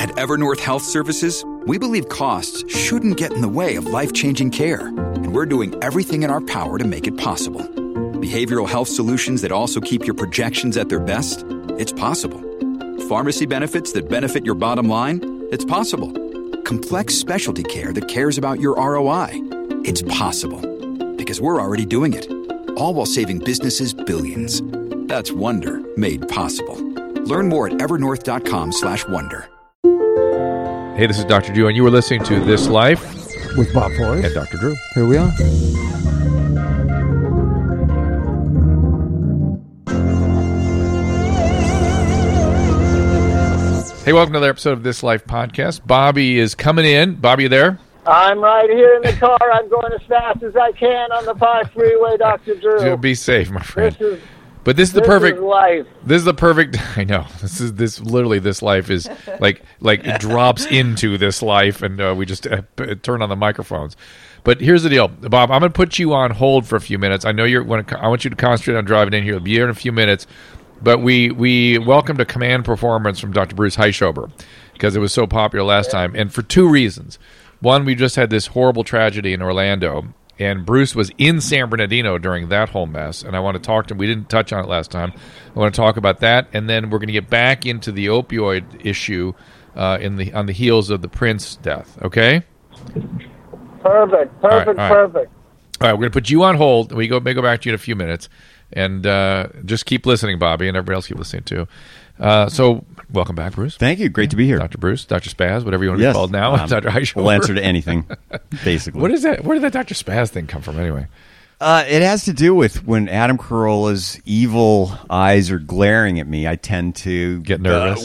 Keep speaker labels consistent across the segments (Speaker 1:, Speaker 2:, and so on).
Speaker 1: At Evernorth Health Services, we believe costs shouldn't get in the way of life-changing care, and we're doing everything in our power to make it possible. Behavioral health solutions that also keep your projections at their best? It's possible. Pharmacy benefits that benefit your bottom line? It's possible. Complex specialty care that cares about your ROI? It's possible. Because we're already doing it. All while saving businesses billions. That's Wonder made possible. Learn more at evernorth.com/wonder.
Speaker 2: Hey, this is Dr. Drew, and you were listening to This Life
Speaker 3: with Bob Forrest
Speaker 2: and Dr. Drew.
Speaker 3: Here we are.
Speaker 2: Hey, welcome to another episode of This Life podcast. Bobby is coming in. Bobby, you there?
Speaker 4: I'm right here in the car. I'm going as fast as I can on the 5 freeway, Dr. Drew.
Speaker 2: Be safe, my friend. This is
Speaker 4: life.
Speaker 2: This is the perfect. I know. Literally, this life is like it drops into this life, and we just turn on the microphones. But here's the deal, Bob. I'm going to put you on hold for a few minutes. I know I want you to concentrate on driving in here. I'll be here in a few minutes. But we welcomed a command performance from Dr. Bruce Heischober because it was so popular last time, and for two reasons. One, we just had this horrible tragedy in Orlando, and Bruce was in San Bernardino during that whole mess, and I want to talk to him. We didn't touch on it last time. I want to talk about that, and then we're going to get back into the opioid issue on the heels of the Prince death, okay?
Speaker 4: Perfect.
Speaker 2: All right, we're going to put you on hold, and we may go back to you in a few minutes, and just keep listening, Bobby, and everybody else keep listening, too. So, welcome back, Bruce.
Speaker 5: Thank you. Great to be here.
Speaker 2: Dr. Bruce, Dr. Spaz, whatever you want to be called now. Dr. Heischober.
Speaker 5: We'll answer to anything, basically.
Speaker 2: What is that? Where did that Dr. Spaz thing come from, anyway?
Speaker 5: It has to do with when Adam Carolla's evil eyes are glaring at me, I tend to
Speaker 2: get nervous.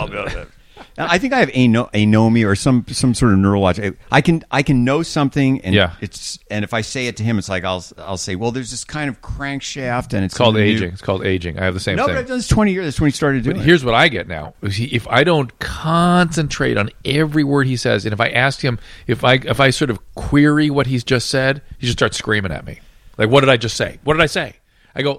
Speaker 5: I think I have anomia or some sort of neurological. I can know something, and and if I say it to him, it's like I'll say, well, there's this kind of crankshaft, and it's
Speaker 2: called aging. It's called aging. I have the same thing.
Speaker 5: No, but I've done this 20 years. That's when he started doing it.
Speaker 2: Here's what I get now: if I don't concentrate on every word he says, and if I ask him, if I sort of query what he's just said, he just starts screaming at me, like, "What did I just say? What did I say?" I go,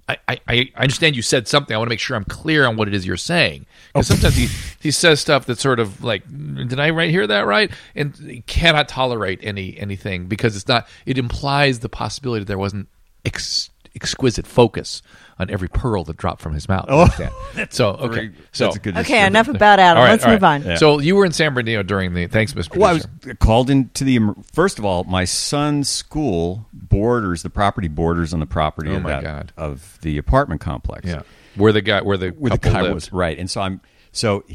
Speaker 2: I understand you said something. I want to make sure I'm clear on what it is you're saying. Because sometimes he says stuff that's sort of like, did I hear that right? And he cannot tolerate anything because it implies the possibility there wasn't exquisite focus on every pearl that dropped from his mouth. That's a good
Speaker 6: okay, enough about Adam. Let's move on.
Speaker 2: Yeah. So you were in San Bernardino during the, thanks, Mr. Producer.
Speaker 5: Well, I was called into first of all, my son's school the property borders on the property of the apartment complex.
Speaker 2: Yeah. Where the guy
Speaker 5: was. Right. And so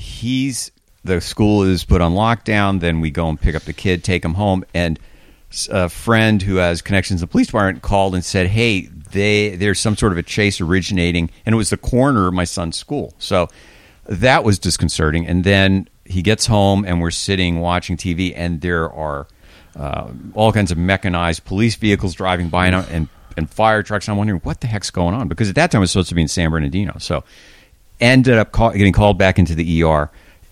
Speaker 5: the school is put on lockdown, then we go and pick up the kid, take him home, and a friend who has connections to the police department called and said, hey, there's some sort of a chase originating, and it was the corner of my son's school. So that was disconcerting. And then he gets home, and we're sitting watching TV, and there are all kinds of mechanized police vehicles driving by and fire trucks. And I'm wondering what the heck's going on, because at that time I was supposed to be in San Bernardino. So ended up getting called back into the ER.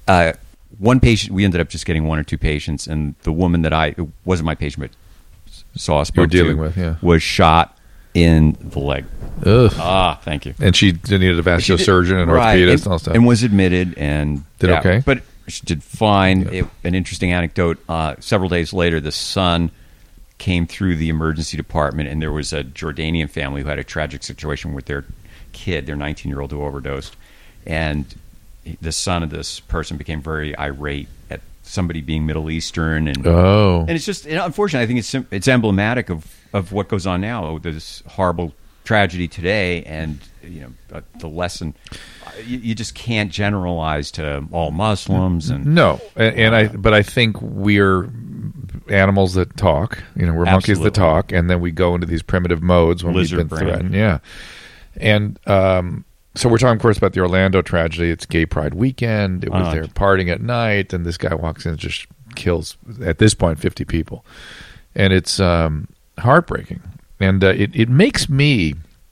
Speaker 5: One patient, we ended up just getting one or two patients, and the woman it wasn't my patient, but spoke to, was shot in the leg.
Speaker 2: Ugh.
Speaker 5: Thank you.
Speaker 2: And she needed a vascular surgeon and orthopedist and all stuff.
Speaker 5: And was admitted and
Speaker 2: did okay.
Speaker 5: But she did fine. An interesting anecdote. Several days later, the son came through the emergency department, and there was a Jordanian family who had a tragic situation with their kid, their 19-year-old, who overdosed, and the son of this person became very irate at somebody being Middle Eastern, and it's just, unfortunately, I think it's emblematic of what goes on now. This horrible tragedy today, and the lesson. You just can't generalize to all Muslims, and
Speaker 2: no, but I think we're animals that talk. We're monkeys that talk, and then we go into these primitive modes when we've been threatened. Yeah, and so we're talking, of course, about the Orlando tragedy. It's Gay Pride weekend. It was their partying at night, and this guy walks in and just kills, at this point, 50 people, and it's heartbreaking, and it makes me.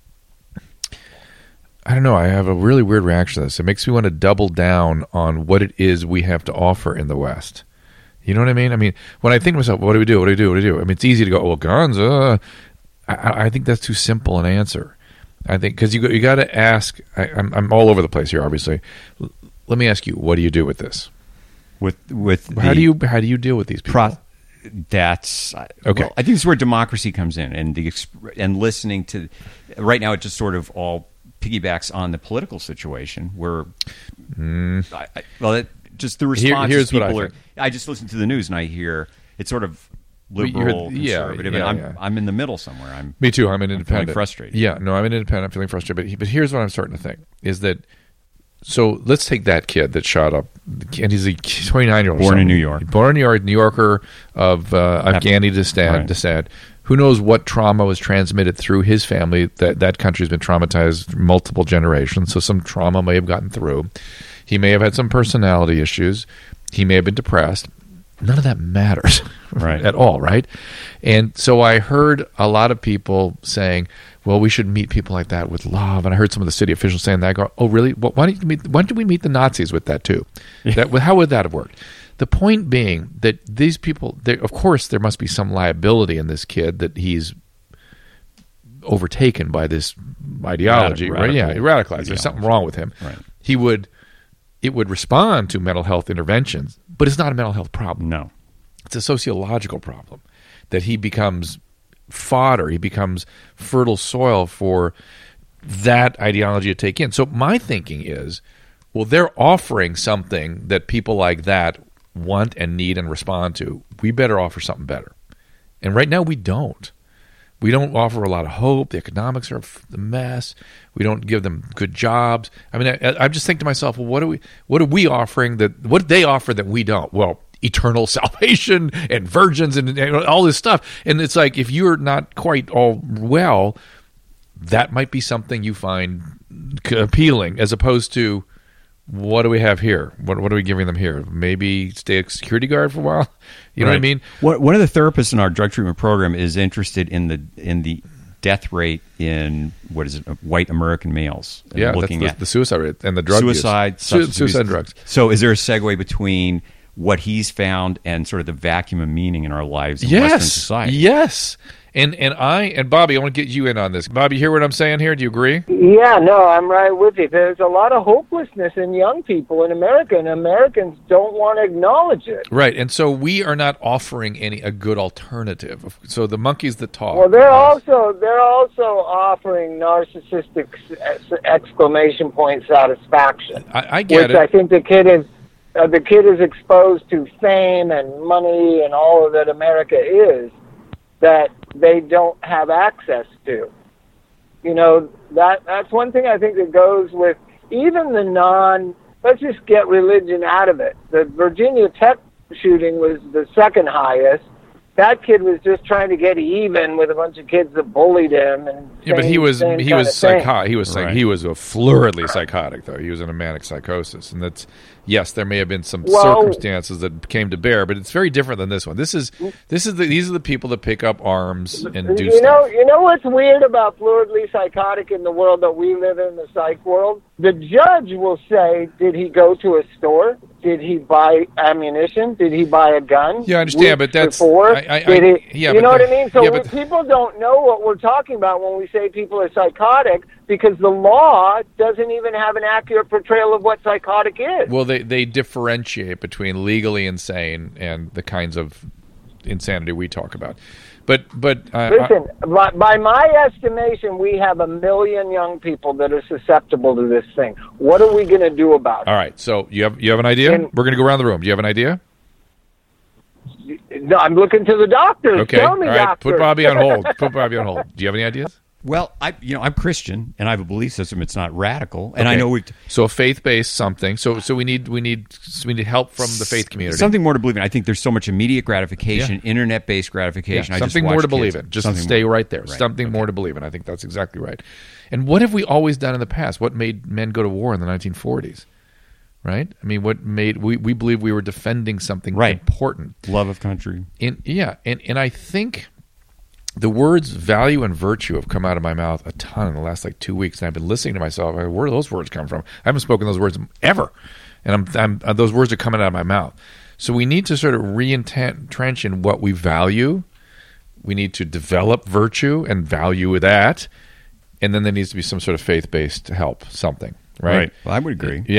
Speaker 2: I don't know. I have a really weird reaction to this. It makes me want to double down on what it is we have to offer in the West. You know what I mean? I mean, when I think to myself, what do we do? What do we do? What do we do? I mean, it's easy to go, well, guns. I think that's too simple an answer. I think because you got to ask. I'm all over the place here, obviously. Let me ask you, what do you do with this? How do you deal with these people?
Speaker 5: That's
Speaker 2: okay.
Speaker 5: Well, I think this is where democracy comes in, and listening to. Right now, it just sort of all piggybacks on the political situation where. Just the response.
Speaker 2: Here's
Speaker 5: people
Speaker 2: what I think.
Speaker 5: I just listen to the news and I hear it's sort of liberal, conservative, and I'm in the middle somewhere.
Speaker 2: Me too. I'm an independent.
Speaker 5: I'm feeling frustrated.
Speaker 2: Yeah, no, I'm an independent. I'm feeling frustrated. But here's what I'm starting to think is that. So let's take that kid that shot up, and he's a 29-year-old.
Speaker 5: Born in New York.
Speaker 2: Born in New York, New Yorker of Afghani descent. Who knows what trauma was transmitted through his family? That country's been traumatized multiple generations, so some trauma may have gotten through. He may have had some personality issues. He may have been depressed. None of that matters at all, right? And so I heard a lot of people saying, well, we should meet people like that with love. And I heard some of the city officials saying that. I go, oh, really? Well, why don't we meet the Nazis with that too? Yeah. How would that have worked? The point being that these people, of course, there must be some liability in this kid that he's overtaken by this ideology, right? Yeah, radicalized. There's something wrong with him.
Speaker 5: Right.
Speaker 2: It would respond to mental health interventions, but it's not a mental health problem.
Speaker 5: No.
Speaker 2: It's a sociological problem that he becomes fodder. He becomes fertile soil for that ideology to take in. So my thinking is, well, they're offering something that people like that want and need and respond to. We better offer something better. And right now we don't. We don't offer a lot of hope. The economics are a mess. We don't give them good jobs. I mean, I just think to myself, well, what are we offering what do they offer that we don't? Well, eternal salvation and virgins and all this stuff. And it's like, if you're not quite all well, that might be something you find appealing, as opposed to, what do we have here? What are we giving them here? Maybe stay a security guard for a while? You know what I mean?
Speaker 5: One of the therapists in our drug treatment program is interested in the death rate in, white American males.
Speaker 2: Yeah, looking at the suicide rate and the drug
Speaker 5: suicide
Speaker 2: drugs.
Speaker 5: So is there a segue between what he's found and sort of the vacuum of meaning in our lives in Western society?
Speaker 2: Yes. And Bobby, I want to get you in on this. Bobby, you hear what I'm saying here? Do you agree?
Speaker 4: Yeah, no, I'm right with you. There's a lot of hopelessness in young people in America, and Americans don't want to acknowledge it.
Speaker 2: Right, and so we are not offering a good alternative. So the monkeys that talk.
Speaker 4: Well, they're also offering narcissistic exclamation point satisfaction.
Speaker 2: I get
Speaker 4: it.
Speaker 2: Which
Speaker 4: I think the kid is exposed to fame and money and all of that America is, that they don't have access to. You know, that's one thing I think that goes with even the let's just get religion out of it. The Virginia Tech shooting was the second highest. That kid was just trying to get even with a bunch of kids that bullied him.
Speaker 2: But he was psychotic. He was a floridly psychotic, though. He was in a manic psychosis, and that's. Yes, there may have been some circumstances that came to bear, but it's very different than this one. These are the people that pick up arms and do stuff.
Speaker 4: You know what's weird about fluidly psychotic in the world that we live in, the psych world? The judge will say, did he go to a store? Did he buy ammunition? Did he buy a gun?
Speaker 2: Yeah, I understand, but that's...
Speaker 4: You know what I mean? So people don't know what we're talking about when we say people are psychotic, because the law doesn't even have an accurate portrayal of what psychotic is.
Speaker 2: Well, they differentiate between legally insane and the kinds of insanity we talk about. But
Speaker 4: listen, by my estimation, we have 1 million young people that are susceptible to this thing. What are we going to do about it?
Speaker 2: All right, so you have an idea? We're going to go around the room. Do you have an idea?
Speaker 4: No, I'm looking to the doctors.
Speaker 2: Okay,
Speaker 4: tell me,
Speaker 2: all right.
Speaker 4: doctors.
Speaker 2: Put Bobby on hold. Do you have any ideas?
Speaker 5: Well, I'm Christian and I have a belief system. It's not radical, and I know
Speaker 2: so a faith-based something. So we need help from the faith community.
Speaker 5: Something more to believe in. I think there's so much immediate gratification, internet-based gratification.
Speaker 2: Something more to believe in. Just stay right there. Right. Something more to believe in. I think that's exactly right. And what have we always done in the past? What made men go to war in the 1940s? Right? I mean, what made we believe we were defending something important,
Speaker 5: love of country.
Speaker 2: And I think. The words value and virtue have come out of my mouth a ton in the last 2 weeks, and I've been listening to myself. Where do those words come from? I haven't spoken those words ever, and those words are coming out of my mouth. So we need to sort of re-entrench in what we value. We need to develop virtue and value with that, and then there needs to be some sort of faith-based help, something, right?
Speaker 5: Well, I would agree.
Speaker 2: Yeah.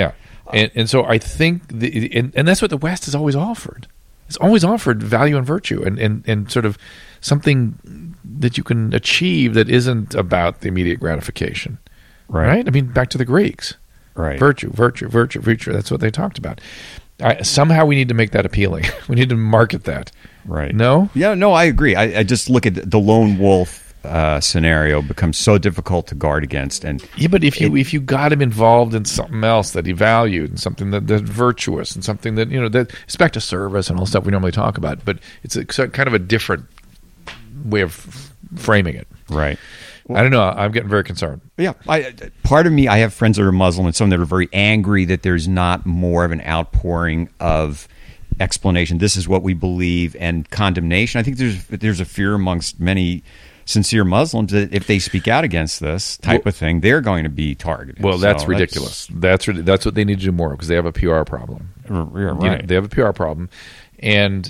Speaker 2: And so I think, and that's what the West has always offered. It's always offered value and virtue and sort of something that you can achieve that isn't about the immediate gratification. Right? I mean, back to the Greeks.
Speaker 5: Right.
Speaker 2: Virtue. That's what they talked about. Somehow we need to make that appealing. We need to market that.
Speaker 5: Right.
Speaker 2: No?
Speaker 5: Yeah, no, I agree. I just look at the lone wolf scenario becomes so difficult to guard against. And
Speaker 2: yeah, but if you got him involved in something else that he valued and something that's virtuous and something that, that it's back to service and all the stuff we normally talk about, but it's kind of a different way of framing it.
Speaker 5: Right.
Speaker 2: Well, I don't know. I'm getting very concerned.
Speaker 5: Yeah. Part of me, I have friends that are Muslim and some that are very angry that there's not more of an outpouring of explanation. This is what we believe, and condemnation. I think there's a fear amongst many sincere Muslims that if they speak out against this type of thing, they're going to be targeted.
Speaker 2: Well, that's ridiculous. That's what they need to do more, because they have a PR problem.
Speaker 5: Right.
Speaker 2: They have a PR problem, and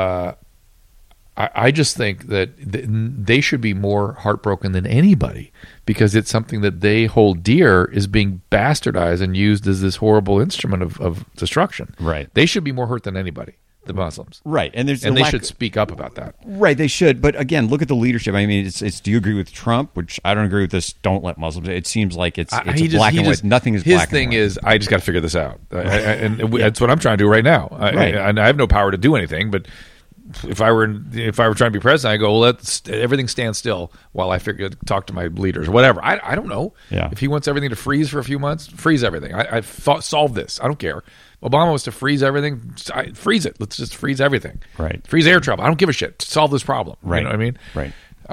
Speaker 2: I just think that they should be more heartbroken than anybody, because it's something that they hold dear is being bastardized and used as this horrible instrument of destruction.
Speaker 5: Right.
Speaker 2: They should be more hurt than anybody, the Muslims.
Speaker 5: Right. And
Speaker 2: they should speak up about that.
Speaker 5: Right, they should. But again, look at the leadership. I mean, it's do you agree with Trump? Which I don't agree with this. Don't let Muslims. It seems like it's black and white. Nothing is black and white. His
Speaker 2: thing is, I just got to figure this out. And that's what I'm trying to do right now. And I have no power to do anything, but if I were trying to be president, I go, well, everything stand still while I talk to my leaders or whatever. I don't know.
Speaker 5: Yeah. If
Speaker 2: he wants everything to freeze for a few months, freeze everything. I solve this. I don't care. Obama was to freeze everything. Freeze it. Let's just freeze everything.
Speaker 5: Right.
Speaker 2: Freeze air travel. I don't give a shit. Solve this problem.
Speaker 5: Right.
Speaker 2: You know what I mean?
Speaker 5: Right.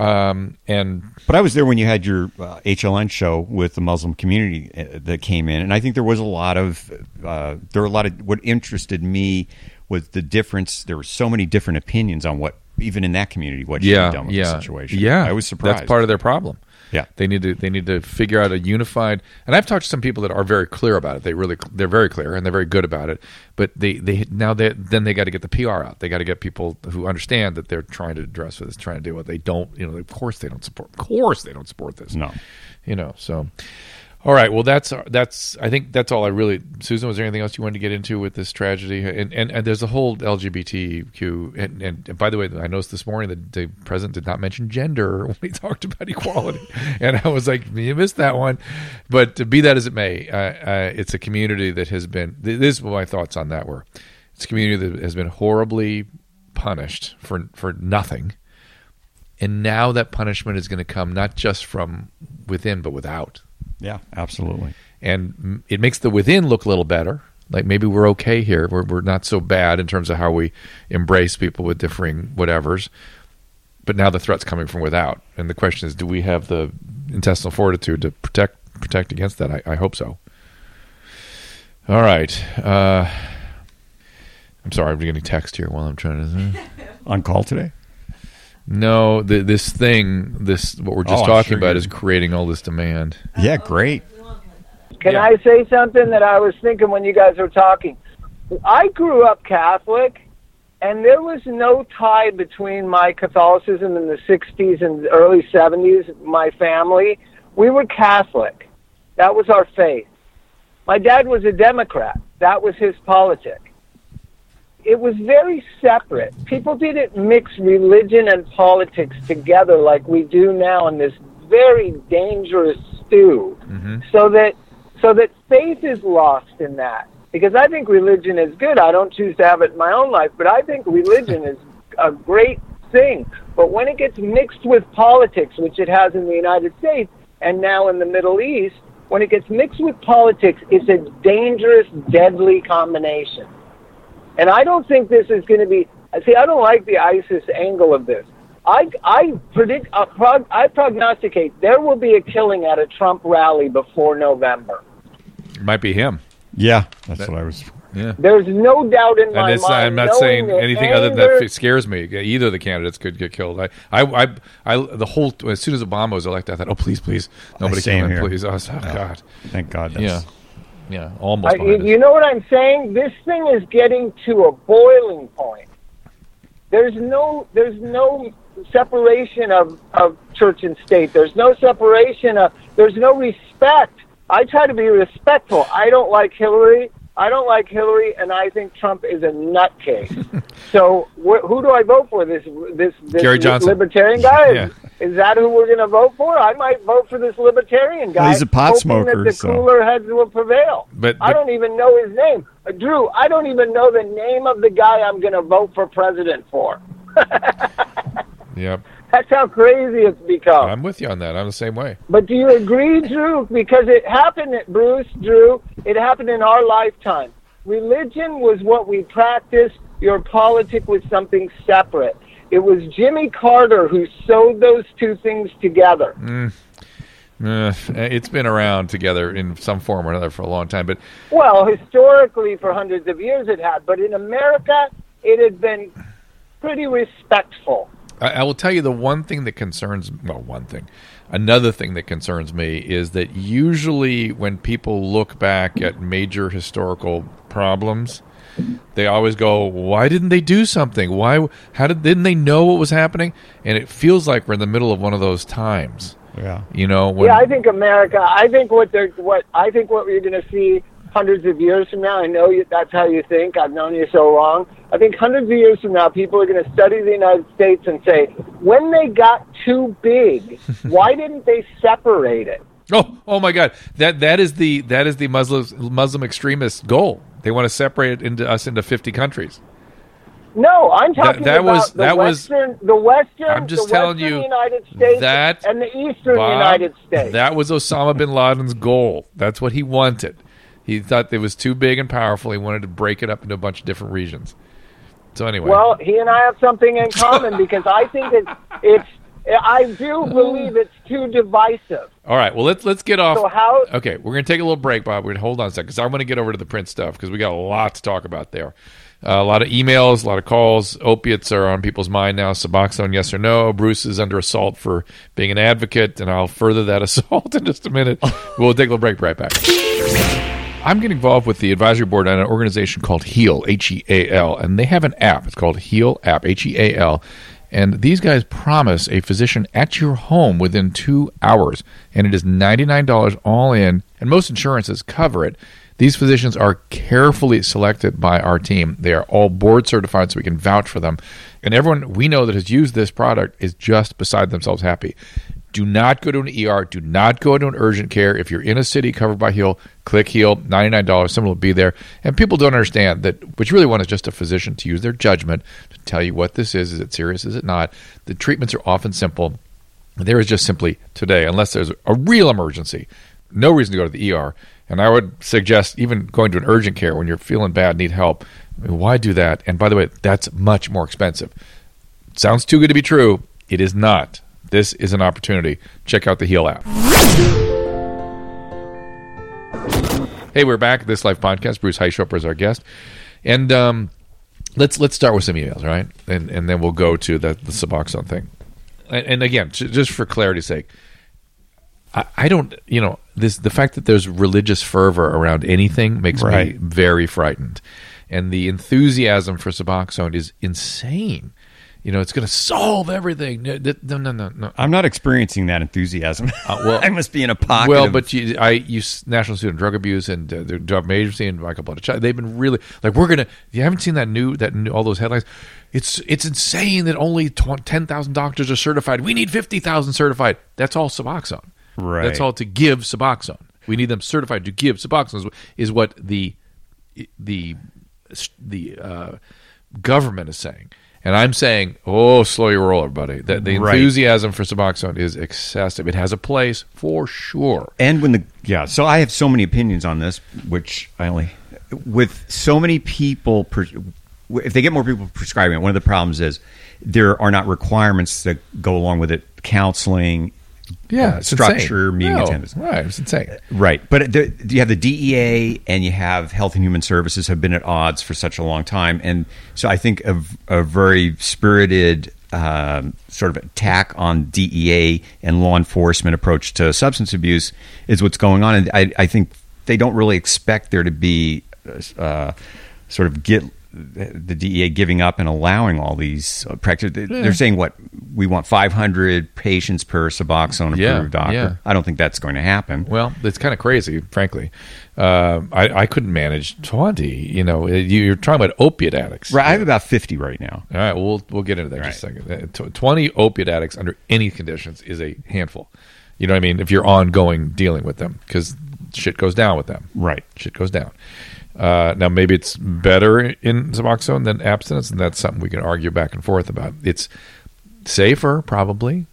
Speaker 2: But
Speaker 5: I was there when you had your HLN show with the Muslim community that came in, and I think there were a lot of what interested me was the difference. There were so many different opinions on what, even in that community, what should be done with the situation.
Speaker 2: Yeah,
Speaker 5: I was surprised.
Speaker 2: That's part of their problem.
Speaker 5: Yeah,
Speaker 2: they need to figure out a unified. And I've talked to some people that are very clear about it. They're very clear and they're very good about it. But they got to get the PR out. They got to get people who understand that they're trying to address this, trying to do what they don't. Of course they don't support. Of course they don't support this.
Speaker 5: No,
Speaker 2: So. All right. Well, that's. I think that's all I really. Susan, was there anything else you wanted to get into with this tragedy? And there's a whole LGBTQ. And by the way, I noticed this morning that the president did not mention gender when he talked about equality, and I was like, you missed that one. But be that as it may, it's a community that has been. This is what my thoughts on that were. It's a community that has been horribly punished for nothing, and now that punishment is going to come not just from within but without.
Speaker 5: Yeah, absolutely.
Speaker 2: And it makes the within look a little better. Like maybe we're okay here. We're not so bad in terms of how we embrace people with differing whatevers. But now the threat's coming from without. And the question is, do we have the intestinal fortitude to protect against that? I hope so. All right. I'm sorry, I'm getting text here while I'm trying to...
Speaker 5: On call today?
Speaker 2: No, what we're just talking about is creating all this demand.
Speaker 5: Yeah, great.
Speaker 4: Can I say something that I was thinking when you guys were talking? I grew up Catholic, and there was no tie between my Catholicism in the 60s and early 70s, my family. We were Catholic. That was our faith. My dad was a Democrat. That was his politics. It was very separate. People didn't mix religion and politics together like we do now in this very dangerous stew. Mm-hmm. So that faith is lost in that. Because I think religion is good. I don't choose to have it in my own life, but I think religion is a great thing. But when it gets mixed with politics, which it has in the United States and now in the Middle East, when it gets mixed with politics, it's a dangerous, deadly combination. And I don't think this is going to be... See, I don't like the ISIS angle of this. I prognosticate there will be a killing at a Trump rally before November.
Speaker 2: It might be him.
Speaker 5: Yeah, that's what I was...
Speaker 2: Yeah.
Speaker 4: There's no doubt in my mind.
Speaker 2: I'm not saying anything other than that scares me. Either of the candidates could get killed. As soon as Obama was elected, I thought, oh, please, nobody kill him, please. God.
Speaker 5: Thank God.
Speaker 2: Yeah, almost.
Speaker 4: You know what I'm saying? This thing is getting to a boiling point. There's no separation of church and state. There's no separation there's no respect. I try to be respectful. I don't like Hillary. I don't like Hillary, and I think Trump is a nutcase. So who do I vote for? This
Speaker 2: Gary Johnson.
Speaker 4: libertarian guy?
Speaker 2: Yeah.
Speaker 4: Is that who we're going to vote for? I might vote for this libertarian guy.
Speaker 5: Well, he's a pot
Speaker 4: hoping
Speaker 5: smoker,
Speaker 4: that the
Speaker 5: so.
Speaker 4: cooler heads will prevail.
Speaker 2: But
Speaker 4: I don't even know his name. Drew, I don't even know the name of the guy I'm going to vote for president for.
Speaker 2: Yep.
Speaker 4: That's how crazy it's become.
Speaker 2: I'm with you on that. I'm the same way.
Speaker 4: But do you agree, Drew? Because it happened, Drew, it happened in our lifetime. Religion was what we practiced. Your politic was something separate. It was Jimmy Carter who sewed those two things together.
Speaker 2: It's been around together in some form or another for a long time. But
Speaker 4: Well, historically, for hundreds of years it had. But in America, it had been pretty respectful.
Speaker 2: I will tell you the another thing that concerns me is that usually when people look back at major historical problems, they always go, why didn't they do something? Didn't they know what was happening? And it feels like we're in the middle of one of those times.
Speaker 5: Yeah.
Speaker 2: You know,
Speaker 4: I think what you're going to see hundreds of years from now, I know that's how you think. I've known you so long. I think hundreds of years from now, people are going to study the United States and say, when they got too big, why didn't they separate it?
Speaker 2: Oh my God! That is the Muslim extremist goal. They want to separate us into 50 countries.
Speaker 4: No, I'm talking about the Western.
Speaker 2: I'm just telling you,
Speaker 4: United States and the Eastern United States.
Speaker 2: That was Osama bin Laden's goal. That's what he wanted. He thought it was too big and powerful. He wanted to break it up into a bunch of different regions. So anyway,
Speaker 4: well, he and I have something in common because I think I do believe it's too divisive.
Speaker 2: All right, well let's get off.
Speaker 4: So
Speaker 2: okay, we're going to take a little break, Bob. We're going to hold on a second because I'm going to get over to the print stuff because we got a lot to talk about there. A lot of emails, a lot of calls. Opiates are on people's mind now. Suboxone, yes or no. Bruce is under assault for being an advocate, and I'll further that assault in just a minute. We'll take a little break right back. I'm getting involved with the advisory board on an organization called HEAL, H-E-A-L, and they have an app. It's called HEAL app, H-E-A-L, and these guys promise a physician at your home within 2 hours, and it is $99 all in, and most insurances cover it. These physicians are carefully selected by our team. They are all board certified, so we can vouch for them, and everyone we know that has used this product is just beside themselves happy. Do not go to an ER. Do not go to an urgent care. If you're in a city covered by HEAL, click HEAL, $99. Someone will be there. And people don't understand that what you really want is just a physician to use their judgment to tell you what this is. Is it serious? Is it not? The treatments are often simple. There is just simply today, unless there's a real emergency, no reason to go to the ER. And I would suggest even going to an urgent care when you're feeling bad, need help. I mean, why do that? And by the way, that's much more expensive. It sounds too good to be true. It is not. This is an opportunity. Check out the HEAL app. Hey, we're back at This Life Podcast. Bruce Heischoper is our guest. And let's start with some emails, all right? And then we'll go to the Suboxone thing. And again, just for clarity's sake, I don't, the fact that there's religious fervor around anything makes me very frightened. And the enthusiasm for Suboxone is insane. It's going to solve everything. No.
Speaker 5: I'm not experiencing that enthusiasm.
Speaker 2: Well,
Speaker 5: I must be in a pocket.
Speaker 2: Well, but I use National Institute of Drug Abuse and the Drug Agency and Michael Buttigieg. They've been really like you haven't seen that new all those headlines. It's insane that only 10,000 doctors are certified. We need 50,000 certified. That's all Suboxone.
Speaker 5: Right.
Speaker 2: That's all to give Suboxone. We need them certified to give Suboxone. Is what the government is saying. And I'm saying, slow your roll, everybody. The enthusiasm for Suboxone is excessive. It has a place for sure.
Speaker 5: And so I have so many opinions on this, with so many people, if they get more people prescribing it, one of the problems is there are not requirements that go along with it, counseling, structure, meeting attendance.
Speaker 2: Right, it's insane.
Speaker 5: Right, but you have the DEA and you have Health and Human Services have been at odds for such a long time, and so I think a very spirited sort of attack on DEA and law enforcement approach to substance abuse is what's going on, and I think they don't really expect there to be the DEA giving up and allowing all these practices. They're saying we want 500 patients per Suboxone approved doctor.
Speaker 2: Yeah.
Speaker 5: I don't think that's going to happen.
Speaker 2: Well, it's kind of crazy, frankly. I couldn't manage 20. You're talking about opiate addicts.
Speaker 5: Right, I have about 50 right now.
Speaker 2: All right, we'll get into that in just a second. 20 opiate addicts under any conditions is a handful. You know what I mean? If you're ongoing dealing with them, because shit goes down with them.
Speaker 5: Right.
Speaker 2: Shit goes down. Now, maybe it's better in Suboxone than abstinence, and that's something we can argue back and forth about. It's safer, probably.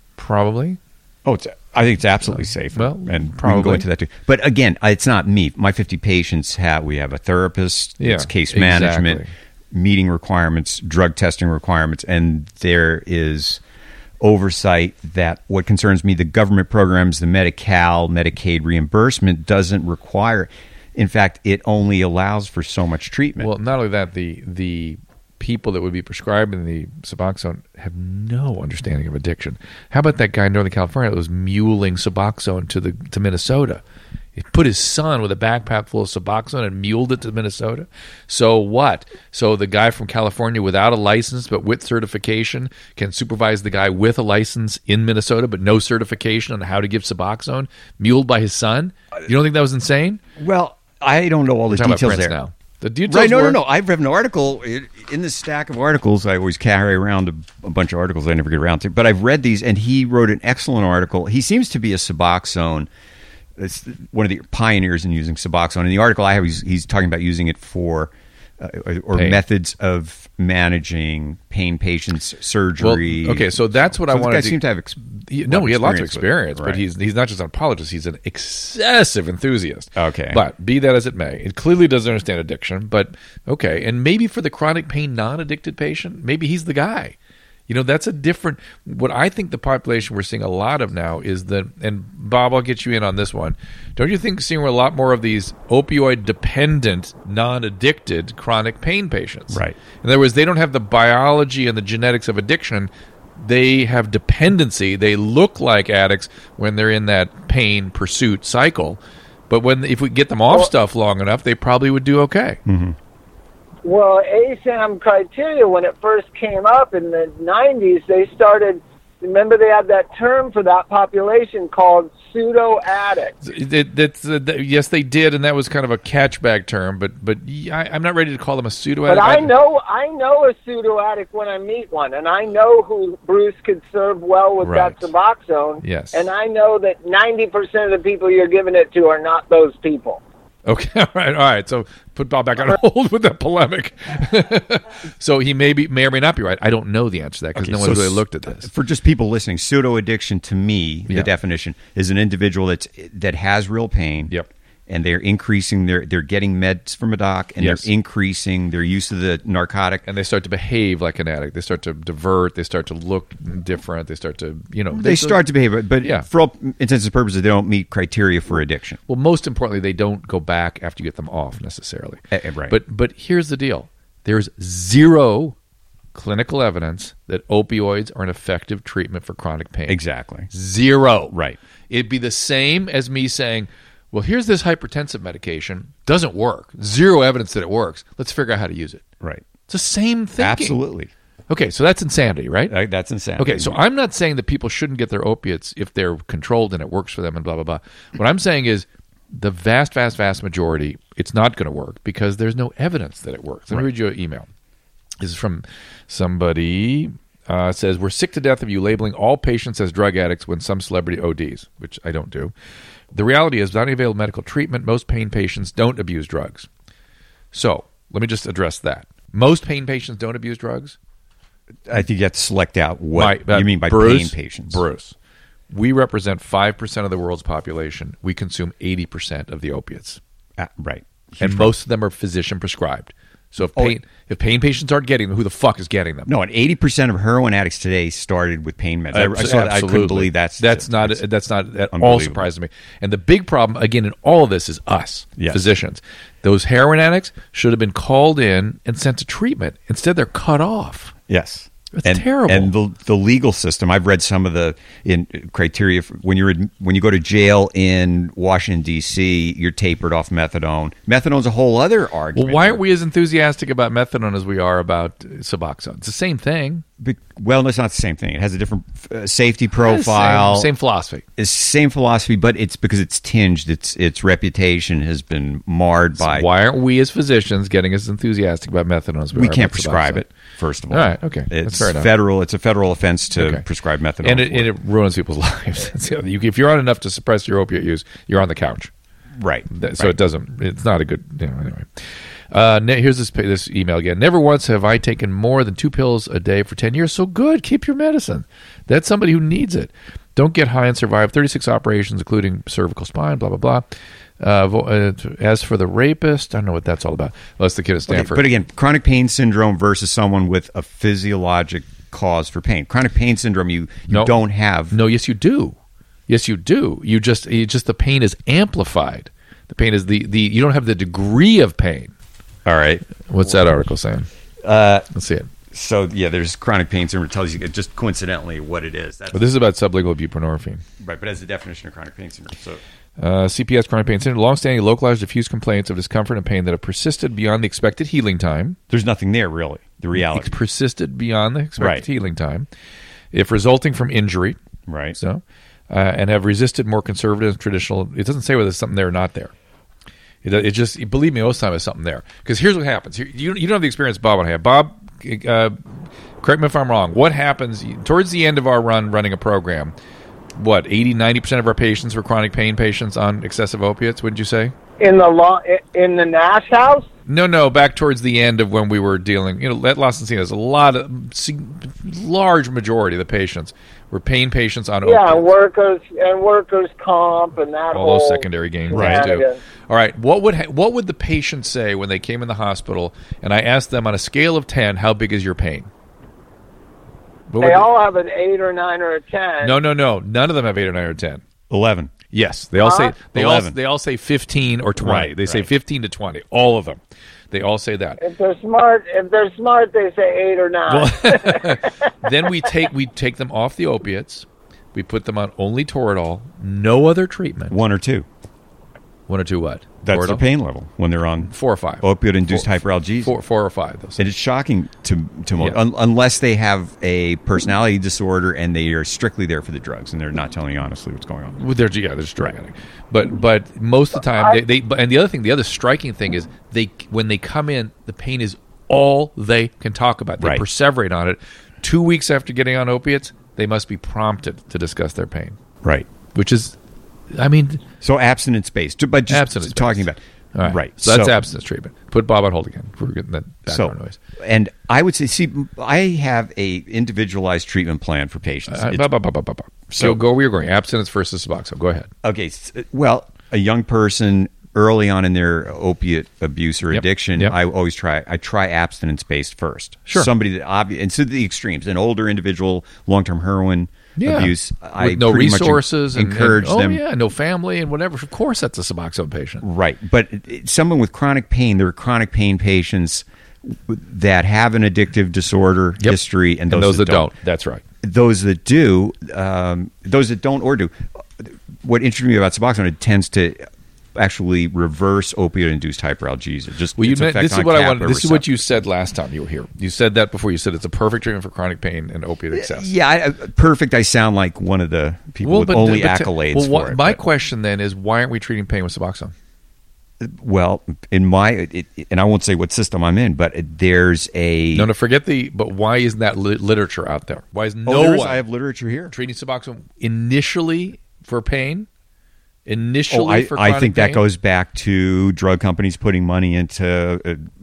Speaker 5: Oh, I think it's absolutely safer.
Speaker 2: Well,
Speaker 5: and
Speaker 2: probably.
Speaker 5: we can go into that too. But again, it's not me. My 50 patients we have a therapist, it's case management, meeting requirements, drug testing requirements, and there is oversight that what concerns me, the government programs, the Medi-Cal, Medicaid reimbursement doesn't require. In fact, it only allows for so much treatment.
Speaker 2: Well, not only that, the people that would be prescribing the Suboxone have no understanding of addiction. How about that guy in Northern California that was muling Suboxone to Minnesota? He put his son with a backpack full of Suboxone and muled it to Minnesota. So what? So the guy from California without a license but with certification can supervise the guy with a license in Minnesota but no certification on how to give Suboxone, muled by his son? You don't think that was insane?
Speaker 5: Well, I don't know all the details there.
Speaker 2: Now. The details
Speaker 5: right? No. I've read an article in this stack of articles. I always carry around a bunch of articles I never get around to, but I've read these, and he wrote an excellent article. He seems to be a Suboxone. It's one of the pioneers in using Suboxone. In the article I have, he's talking about using it for
Speaker 2: pain.
Speaker 5: Methods of managing pain patients, surgery.
Speaker 2: Well, okay, so that's what I wanted to.
Speaker 5: This guy seemed to have.
Speaker 2: He had lots of experience,
Speaker 5: right.
Speaker 2: But he's not just an apologist; he's an excessive enthusiast.
Speaker 5: Okay,
Speaker 2: but be that as it may, it clearly doesn't understand addiction. But okay, and maybe for the chronic pain non-addicted patient, maybe he's the guy. That's a different. What I think the population we're seeing a lot of now is that, and Bob, I'll get you in on this one. Don't you think seeing a lot more of these opioid-dependent, non-addicted chronic pain patients?
Speaker 5: Right.
Speaker 2: In other words, they don't have the biology and the genetics of addiction. They have dependency. They look like addicts when they're in that pain pursuit cycle. But if we get them off stuff long enough, they probably would do okay.
Speaker 5: Mm-hmm.
Speaker 4: Well, ASAM criteria, when it first came up in the 90s, they started, remember they had that term for that population called pseudo-addicts.
Speaker 2: Yes, they did, and that was kind of a catchbag term, but I'm not ready to call them a pseudo-addict.
Speaker 4: But I know a pseudo-addict when I meet one, and I know who Bruce could serve well with that Suboxone.
Speaker 2: Yes.
Speaker 4: And I know that 90% of the people you're giving it to are not those people.
Speaker 2: Okay, all right. So put Bob back on hold with that polemic. So he may or may not be right. I don't know the answer to that because no one's really looked at this.
Speaker 5: For just people listening, pseudo-addiction to me, the definition, is an individual that has real pain.
Speaker 2: Yep.
Speaker 5: And they're increasing they're getting meds from a doc, and they're increasing their use of the narcotic.
Speaker 2: And they start to behave like an addict. They start to divert. They start to look different. They start to,
Speaker 5: They start to behave, but for all intents and purposes, they don't meet criteria for addiction.
Speaker 2: Well, most importantly, they don't go back after you get them off necessarily.
Speaker 5: Right.
Speaker 2: But here's the deal. There's zero clinical evidence that opioids are an effective treatment for chronic pain.
Speaker 5: Exactly.
Speaker 2: Zero.
Speaker 5: Right.
Speaker 2: It'd be the same as me saying, well, here's this hypertensive medication. Doesn't work. Zero evidence that it works. Let's figure out how to use it.
Speaker 5: Right.
Speaker 2: It's the same thinking.
Speaker 5: Absolutely.
Speaker 2: Okay, so that's insanity, right?
Speaker 5: That's insanity.
Speaker 2: Okay, so I'm not saying that people shouldn't get their opiates if they're controlled and it works for them and blah, blah, blah. What I'm saying is the vast, vast, vast majority, it's not going to work because there's no evidence that it works. Let me read you an email. This is from somebody... says, we're sick to death of you labeling all patients as drug addicts when some celebrity ODs, which I don't do. The reality is, without any available medical treatment, most pain patients don't abuse drugs. So, let me just address that. Most pain patients don't abuse drugs?
Speaker 5: I think you have to select out what you mean by pain patients.
Speaker 2: Bruce, we represent 5% of the world's population. We consume 80% of the opiates.
Speaker 5: Right.
Speaker 2: And most of them are physician prescribed. So if pain patients aren't getting them, who the fuck is getting them?
Speaker 5: No, and 80% of heroin addicts today started with pain meds. I couldn't believe that's
Speaker 2: not at all surprising to me. And the big problem, again, in all of this is us, physicians. Those heroin addicts should have been called in and sent to treatment. Instead, they're cut off.
Speaker 5: Yes.
Speaker 2: It's terrible.
Speaker 5: And the legal system, I've read some of the criteria for when you go to jail in Washington, D.C., you're tapered off methadone. Methadone's a whole other argument.
Speaker 2: Well, why aren't we as enthusiastic about methadone as we are about Suboxone? It's the same thing.
Speaker 5: Well, it's not the same thing. It has a different safety profile.
Speaker 2: Same philosophy.
Speaker 5: It's same philosophy, but it's because it's tinged. Its reputation has been marred by.
Speaker 2: Why aren't we as physicians getting as enthusiastic about methadone as we are?
Speaker 5: We can't
Speaker 2: about
Speaker 5: prescribe
Speaker 2: Suboxone?
Speaker 5: it. First of all,
Speaker 2: All right, okay, that's
Speaker 5: It's
Speaker 2: fair enough.
Speaker 5: federal. It's a federal offense to
Speaker 2: Okay.
Speaker 5: prescribe methadone,
Speaker 2: and it ruins people's lives. That's the other- if you're on enough to suppress your opiate use, you're on the couch.
Speaker 5: right.
Speaker 2: So it doesn't. It's not a good. Anyway, here's this email again. Never once have I taken more than 2 pills a day for 10 years. So good. Keep your medicine. That's somebody who needs it. Don't get high and survive 36 operations, including cervical spine. Blah blah blah. As for the rapist, I don't know what that's all about. Unless the kid at Stanford.
Speaker 5: But again, chronic pain syndrome versus someone with a physiologic cause for pain. Chronic pain syndrome, you don't have.
Speaker 2: No, yes, you do. Yes, you do. You just the pain is amplified. The pain is the you don't have the degree of pain.
Speaker 5: All right.
Speaker 2: What's that article saying? Let's see it.
Speaker 5: So yeah, there's chronic pain syndrome. It tells you just coincidentally what it is. That's
Speaker 2: But this is about sublingual buprenorphine.
Speaker 5: right. But as the definition of chronic pain syndrome. So
Speaker 2: CPS, chronic pain syndrome, long-standing localized diffuse complaints of discomfort and pain that have persisted beyond the expected healing time.
Speaker 5: there's nothing there really. The reality.
Speaker 2: It's persisted beyond the expected
Speaker 5: Right.
Speaker 2: healing time. If resulting from injury,
Speaker 5: Right.
Speaker 2: so, and have resisted more conservative and traditional. It doesn't say whether there's something there or not there. It just, believe me, most of the time there's something there. Because here's what happens. You don't have the experience Bob and I have. Bob, correct me if I'm wrong. What happens towards the end of our running a program? What, 80, 90% of our patients were chronic pain patients on excessive opiates, wouldn't you say?
Speaker 4: In the Nash house?
Speaker 2: No, back towards the end of when we were dealing, at Los Encinas, large majority of the patients were pain patients on
Speaker 4: Yeah,
Speaker 2: opiates.
Speaker 4: workers comp and that
Speaker 2: All
Speaker 4: whole
Speaker 2: those secondary gains
Speaker 5: Right.
Speaker 2: too.
Speaker 4: shenanigans.
Speaker 2: All right, what would the patient say when they came in the hospital and I asked them on a scale of 10, how big is your pain? What
Speaker 4: They
Speaker 2: would
Speaker 4: all have an 8 or 9 or a 10.
Speaker 2: No. None of them have 8 or 9 or 10.
Speaker 5: 11.
Speaker 2: Yes, they all say
Speaker 5: 11.
Speaker 2: they all say 15 or 20.
Speaker 5: Right,
Speaker 2: They say
Speaker 5: right.
Speaker 2: 15 to 20. All of them. They all say that.
Speaker 4: If they're smart, they say 8 or 9.
Speaker 2: Then we take them off the opiates. We put them on only Toradol, no other treatment.
Speaker 5: 1 or 2.
Speaker 2: 1 or 2 what?
Speaker 5: That's
Speaker 2: Toradol?
Speaker 5: the pain level when they're on
Speaker 2: 4 or 5.
Speaker 5: opioid-induced hyperalgesia.
Speaker 2: 4 or 5. Those.
Speaker 5: And it's shocking to most,
Speaker 2: Yeah.
Speaker 5: unless they have a personality disorder and they are strictly there for the drugs and they're not telling you honestly what's going on.
Speaker 2: Well, they're just drug addict. But most of the time and the other striking thing is when they come in, the pain is all they can talk about. They
Speaker 5: Right.
Speaker 2: perseverate on it. 2 weeks after getting on opiates, they must be prompted to discuss their pain,
Speaker 5: Right.
Speaker 2: which is, I mean,
Speaker 5: So abstinence-based, but just
Speaker 2: abstinence
Speaker 5: talking about
Speaker 2: all right.
Speaker 5: right.
Speaker 2: So that's abstinence treatment. Put Bob on hold again. We're getting that background noise.
Speaker 5: And I would say, I have a individualized treatment plan for patients.
Speaker 2: So go where you're going. Abstinence versus Suboxone. Go ahead.
Speaker 5: Okay, well, a young person early on in their opiate abuse or
Speaker 2: Yep,
Speaker 5: addiction,
Speaker 2: yep.
Speaker 5: I try abstinence based first.
Speaker 2: Sure.
Speaker 5: Somebody that and so the extremes, an older individual, long term heroin abuse,
Speaker 2: with no
Speaker 5: pretty much
Speaker 2: resources
Speaker 5: encourage them.
Speaker 2: no family and whatever. Of course, that's a Suboxone patient.
Speaker 5: Right, but someone with chronic pain, there are chronic pain patients that have an addictive disorder
Speaker 2: Yep.
Speaker 5: history, and
Speaker 2: those that don't.
Speaker 5: don't.
Speaker 2: That's right.
Speaker 5: Those that do, those that don't or do. What interests me about Suboxone, it tends to actually reverse opioid-induced hyperalgesia. Just
Speaker 2: Well,
Speaker 5: its effect
Speaker 2: this is
Speaker 5: on
Speaker 2: what I
Speaker 5: kappa
Speaker 2: wanted. This is what
Speaker 5: receptor.
Speaker 2: you said last time you were here. You said that before. You said it's a perfect treatment for chronic pain and opiate excess.
Speaker 5: Yeah, perfect. I sound like one of the people with only accolades for it.
Speaker 2: My
Speaker 5: but-
Speaker 2: question then is, why aren't we treating pain with Suboxone?
Speaker 5: well, in and I won't say what system I'm in, but there's a
Speaker 2: No, forget but why isn't that literature out there? Why is no
Speaker 5: there is-
Speaker 2: one
Speaker 5: I have literature here.
Speaker 2: treating Suboxone initially for pain? Initially
Speaker 5: I
Speaker 2: for chronic
Speaker 5: think that
Speaker 2: pain?
Speaker 5: goes back to drug companies putting money into,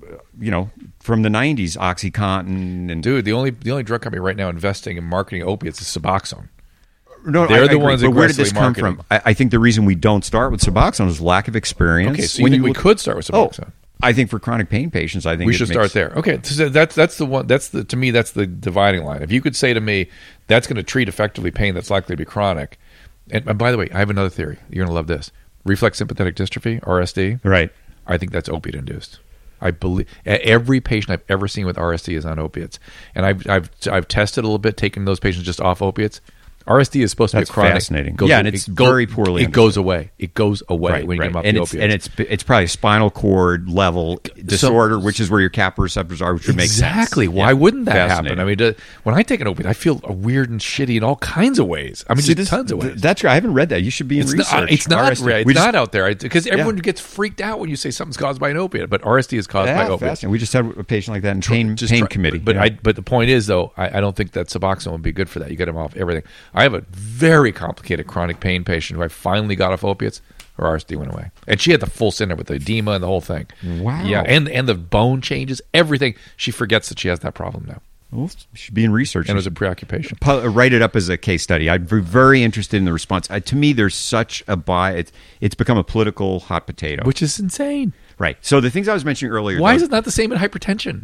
Speaker 5: from the 90s, OxyContin and
Speaker 2: Dude, the only drug company right now investing in marketing opiates is Suboxone.
Speaker 5: No,
Speaker 2: They're
Speaker 5: I
Speaker 2: the
Speaker 5: agree,
Speaker 2: ones
Speaker 5: but where did this
Speaker 2: aggressively
Speaker 5: come
Speaker 2: marketing.
Speaker 5: from? I think the reason we don't start with Suboxone is lack of experience.
Speaker 2: Okay, so you think we could start with Suboxone?
Speaker 5: I think for chronic pain patients, I think
Speaker 2: We
Speaker 5: it
Speaker 2: should
Speaker 5: makes-
Speaker 2: start there. Okay, so that's the one. To me, that's the dividing line. If you could say to me, that's going to treat effectively pain that's likely to be chronic. And by the way, I have another theory. You're going to love this. Reflex sympathetic dystrophy, RSD.
Speaker 5: Right.
Speaker 2: I think that's opiate induced. I believe every patient I've ever seen with RSD is on opiates, and I've tested a little bit, taking those patients just off opiates. RSD is supposed to be a chronic.
Speaker 5: Fascinating. And it's very poorly.
Speaker 2: It goes away. It goes away when you give them up the opiates.
Speaker 5: And it's probably a spinal cord level disorder, which is where your kappa receptors are, which would make sense.
Speaker 2: Exactly. Why wouldn't that happen? I mean, when I take an opiate, I feel weird and shitty in all kinds of ways. I mean, just tons of ways.
Speaker 5: That's right. I haven't read that. You should be in research.
Speaker 2: It's not out there because everyone gets freaked out when you say something's caused by an opiate, but RSD is caused by opiates.
Speaker 5: We just had a patient like that in pain committee.
Speaker 2: But the point is, though, I don't think that Suboxone would be good for that. You get them off everything. I have a very complicated chronic pain patient who I finally got off opiates. Her RSD went away, and she had the full center with the edema and the whole thing.
Speaker 5: Wow!
Speaker 2: Yeah, and the bone changes, everything. She forgets that she has that problem now.
Speaker 5: Well, she should be in research.
Speaker 2: And it was a preoccupation.
Speaker 5: Write it up as a case study. I'd be very interested in the response. To me, there's such a bias. It's become a political hot potato,
Speaker 2: which is insane.
Speaker 5: Right. So the things I was mentioning earlier.
Speaker 2: Why is it not the same in hypertension?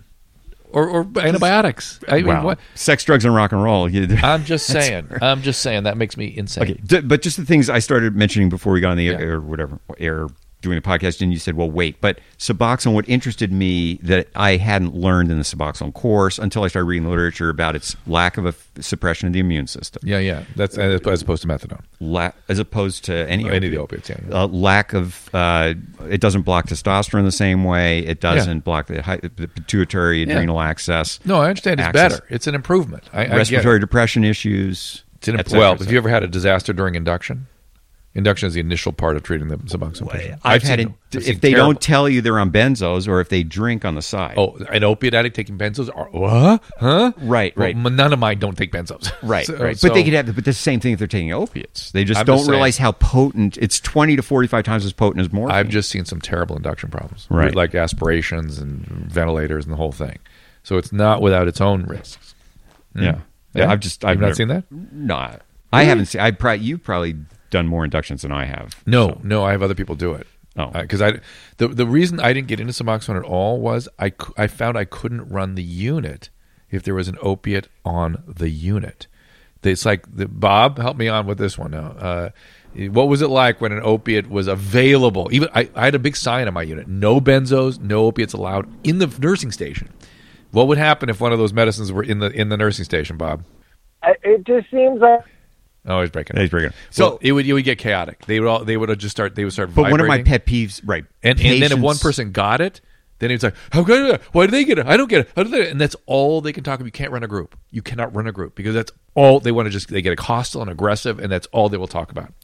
Speaker 2: Or antibiotics. I mean, what?
Speaker 5: Sex, drugs, and rock and roll.
Speaker 2: I'm just saying. I'm just saying that makes me insane.
Speaker 5: Okay, but just the things I started mentioning before we got on the air, or whatever, doing the podcast, and you said, well, wait. But Suboxone, what interested me that I hadn't learned in the Suboxone course until I started reading literature about its lack of a suppression of the immune system.
Speaker 2: Yeah. That's as opposed to methadone.
Speaker 5: As opposed to any
Speaker 2: of the opiates,
Speaker 5: lack of, it doesn't block testosterone the same way. It doesn't block the pituitary adrenal access.
Speaker 2: No, I understand it's better. It's an improvement.
Speaker 5: Respiratory depression issues.
Speaker 2: Have you ever had a disaster during induction? Induction is the initial part of treating the Suboxone patient.
Speaker 5: If they don't tell you they're on benzos, or if they drink on the side.
Speaker 2: Oh, an opiate addict taking benzos? What? Huh?
Speaker 5: Right.
Speaker 2: Well, none of mine don't take benzos.
Speaker 5: Right. But they could have the same thing if they're taking opiates. They just don't realize how potent. It's 20 to 45 times as potent as morphine.
Speaker 2: I've just seen some terrible induction problems.
Speaker 5: Right.
Speaker 2: Like aspirations and ventilators and the whole thing. So it's not without its own risks.
Speaker 5: Yeah.
Speaker 2: I've not seen that?
Speaker 5: No. I haven't seen. You've probably done more inductions than I have.
Speaker 2: No, I have other people do it.
Speaker 5: Oh,
Speaker 2: because the reason I didn't get into Suboxone at all was I found I couldn't run the unit if there was an opiate on the unit. It's like Bob, help me on with this one now. What was it like when an opiate was available? Even I had a big sign on my unit: no benzos, no opiates allowed in the nursing station. What would happen if one of those medicines were in the nursing station, Bob?
Speaker 4: It just seems like.
Speaker 2: Oh, he's breaking up. So it would get chaotic. They would start vibrating.
Speaker 5: But one of my pet peeves, right?
Speaker 2: And then if one person got it, then it's like, how good? Why do they get it? I don't get it. How do they? And that's all they can talk about. You can't run a group. You cannot run a group because that's all they want to. They get hostile and aggressive, and that's all they will talk about.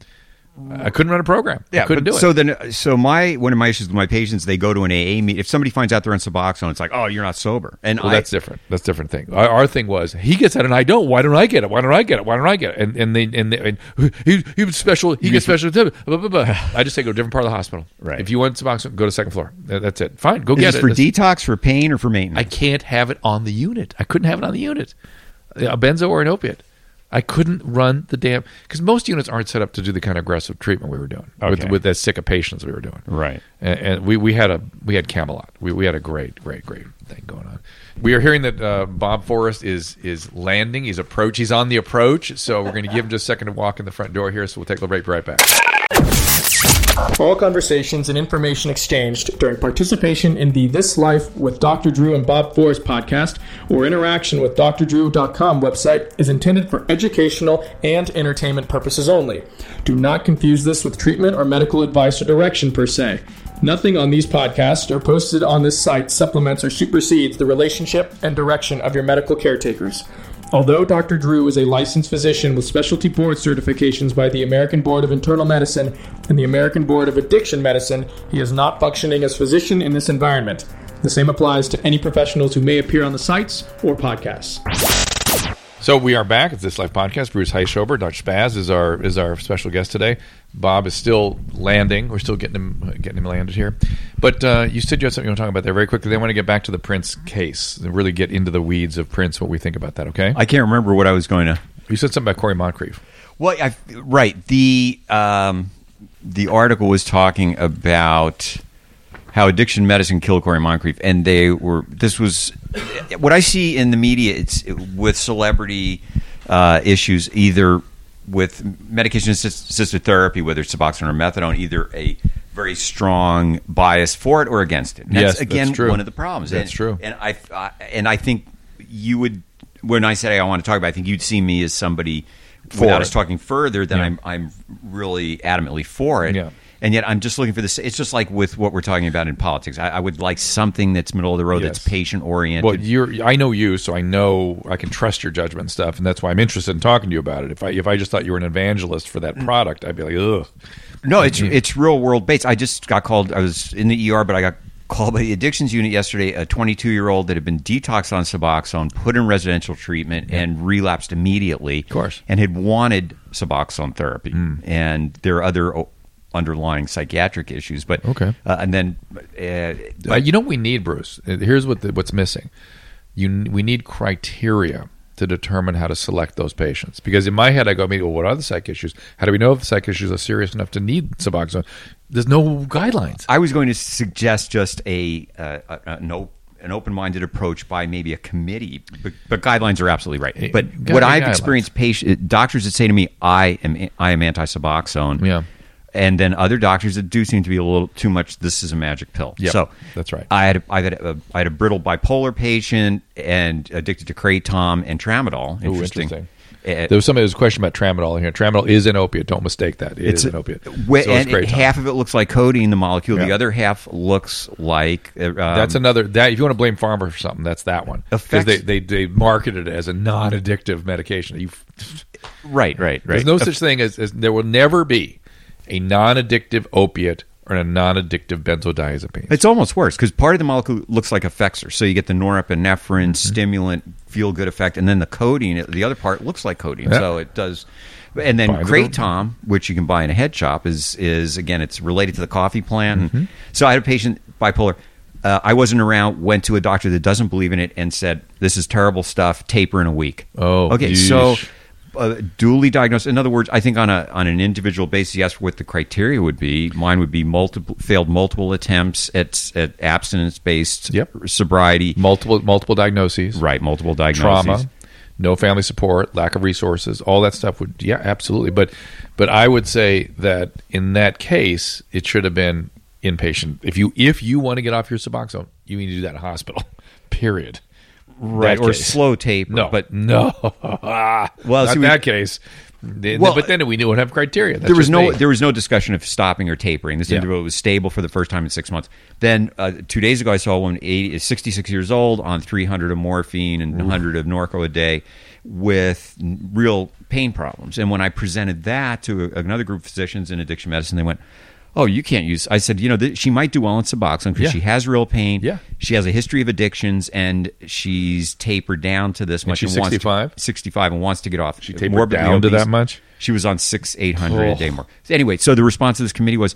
Speaker 2: I couldn't run a program. I couldn't do it.
Speaker 5: So one of my issues with my patients, they go to an AA meet. If somebody finds out they're on Suboxone, it's like, oh, you're not sober. And
Speaker 2: that's different. That's a different thing. Our thing was he gets that and I don't. Why don't I get it? Why don't I get it? Why don't I get it? And he was special. He gets special. I just say go to a different part of the hospital.
Speaker 5: Right.
Speaker 2: If you want Suboxone, go to the second floor. That's it. Fine. Go get it.
Speaker 5: Is this for detox, for pain, or for maintenance?
Speaker 2: I can't have it on the unit. I couldn't have it on the unit. A benzo or an opiate. I couldn't run the damn because most units aren't set up to do the kind of aggressive treatment we were doing with as sick of patients we were doing.
Speaker 5: Right,
Speaker 2: and we had Camelot. We had a great thing going on. We are hearing that Bob Forrest is landing. He's on the approach. So we're going to give him just a second to walk in the front door here. So we'll take a break right back.
Speaker 3: All conversations and information exchanged during participation in the This Life with Dr. Drew and Bob Forrest podcast or interaction with drdrew.com website is intended for educational and entertainment purposes only. Do not confuse this with treatment or medical advice or direction per se. Nothing on these podcasts or posted on this site supplements or supersedes the relationship and direction of your medical caretakers. Although Dr. Drew is a licensed physician with specialty board certifications by the American Board of Internal Medicine and the American Board of Addiction Medicine, he is not functioning as physician in this environment. The same applies to any professionals who may appear on the sites or podcasts.
Speaker 2: So we are back. It's This Life Podcast. Bruce Heischober, Dr. Spaz is our special guest today. Bob is still landing. We're still getting him landed here. But you said you had something you want to talk about there very quickly. Then I want to get back to the Prince case and really get into the weeds of Prince, what we think about that, okay?
Speaker 5: I can't remember what I was going to...
Speaker 2: You said something about Corey Moncrief.
Speaker 5: Well, right. The article was talking about how addiction medicine killed Corey Moncrief, and this was what I see in the media. It's with celebrity issues, either with medication-assisted therapy, whether it's Suboxone or methadone, either a very strong bias for it or against it. And that's, again, one of the problems.
Speaker 2: That's true.
Speaker 5: And I think you would, when I say I want to talk about it, I think you'd see me as somebody without us talking further, then I'm really adamantly for it.
Speaker 2: Yeah.
Speaker 5: And yet I'm just looking for this. It's just like with what we're talking about in politics. I would like something that's middle of the road, that's patient-oriented.
Speaker 2: Well, I know you, so I know I can trust your judgment and stuff, and that's why I'm interested in talking to you about it. If I just thought you were an evangelist for that product, I'd be like, ugh.
Speaker 5: No, it's real-world based. I just got called. I was in the ER, but I got called by the addictions unit yesterday, a 22-year-old that had been detoxed on Suboxone, put in residential treatment, and relapsed immediately.
Speaker 2: Of course.
Speaker 5: And had wanted Suboxone therapy. And there are other underlying psychiatric issues, but and then
Speaker 2: you know what we need, Bruce? Here's what's missing. We need criteria to determine how to select those patients, because in my head I go, what are the psych issues? How do we know if the psych issues are serious enough to need Suboxone? There's no guidelines.
Speaker 5: I was going to suggest just an open-minded approach by maybe a committee, but guidelines are absolutely right. But what I've experienced, doctors that say to me, I am anti-Suboxone.
Speaker 2: Yeah.
Speaker 5: And then other doctors that do seem to be a little too much. This is a magic pill.
Speaker 2: Yep,
Speaker 5: so
Speaker 2: that's right.
Speaker 5: I had a brittle bipolar patient and addicted to Kratom and Tramadol.
Speaker 2: Interesting. There was a question about Tramadol in here. Tramadol is an opiate. Don't mistake that. It's an opiate.
Speaker 5: Half of it looks like codeine, the molecule. Yeah. The other half looks like
Speaker 2: that's another. That if you want to blame pharma for something, that's that one, because they marketed it as a non-addictive medication.
Speaker 5: Right.
Speaker 2: There's no such thing as there will never be a non-addictive opiate or a non-addictive benzodiazepine.
Speaker 5: It's almost worse, because part of the molecule looks like effexor. So you get the norepinephrine, stimulant, feel-good effect, and then the codeine, the other part looks like codeine. Yeah. So it does. And then Kratom, which you can buy in a head shop, is again, it's related to the coffee plant. Mm-hmm. So I had a patient, bipolar. I wasn't around, went to a doctor that doesn't believe in it and said, this is terrible stuff, taper in a week.
Speaker 2: Oh,
Speaker 5: okay.
Speaker 2: Yeesh.
Speaker 5: So duly diagnosed. In other words, I think on an individual basis, you asked what the criteria would be. Mine would be failed multiple attempts at abstinence-based sobriety.
Speaker 2: Multiple diagnoses.
Speaker 5: Right, multiple diagnoses.
Speaker 2: Trauma, no family support, lack of resources, all that stuff would, absolutely. But I would say that in that case, it should have been inpatient. If you want to get off your Suboxone, you need to do that in a hospital, period.
Speaker 5: Right, or slow taper.
Speaker 2: No.
Speaker 5: But
Speaker 2: well, not that case. But then we wouldn't have criteria.
Speaker 5: There was no discussion of stopping or tapering. This individual was stable for the first time in 6 months. Then 2 days ago, I saw a woman, 66 years old, on 300 of morphine and 100 of Norco a day, with real pain problems. And when I presented that to another group of physicians in addiction medicine, they went, oh, you can't use... I said, she might do well on Suboxone because she has real pain.
Speaker 2: Yeah.
Speaker 5: She has a history of addictions, and she's tapered down to this much.
Speaker 2: She's 65?
Speaker 5: 65 and wants to get off.
Speaker 2: She tapered down to that much?
Speaker 5: She was on 800 a day more. Anyway, so the response to this committee was,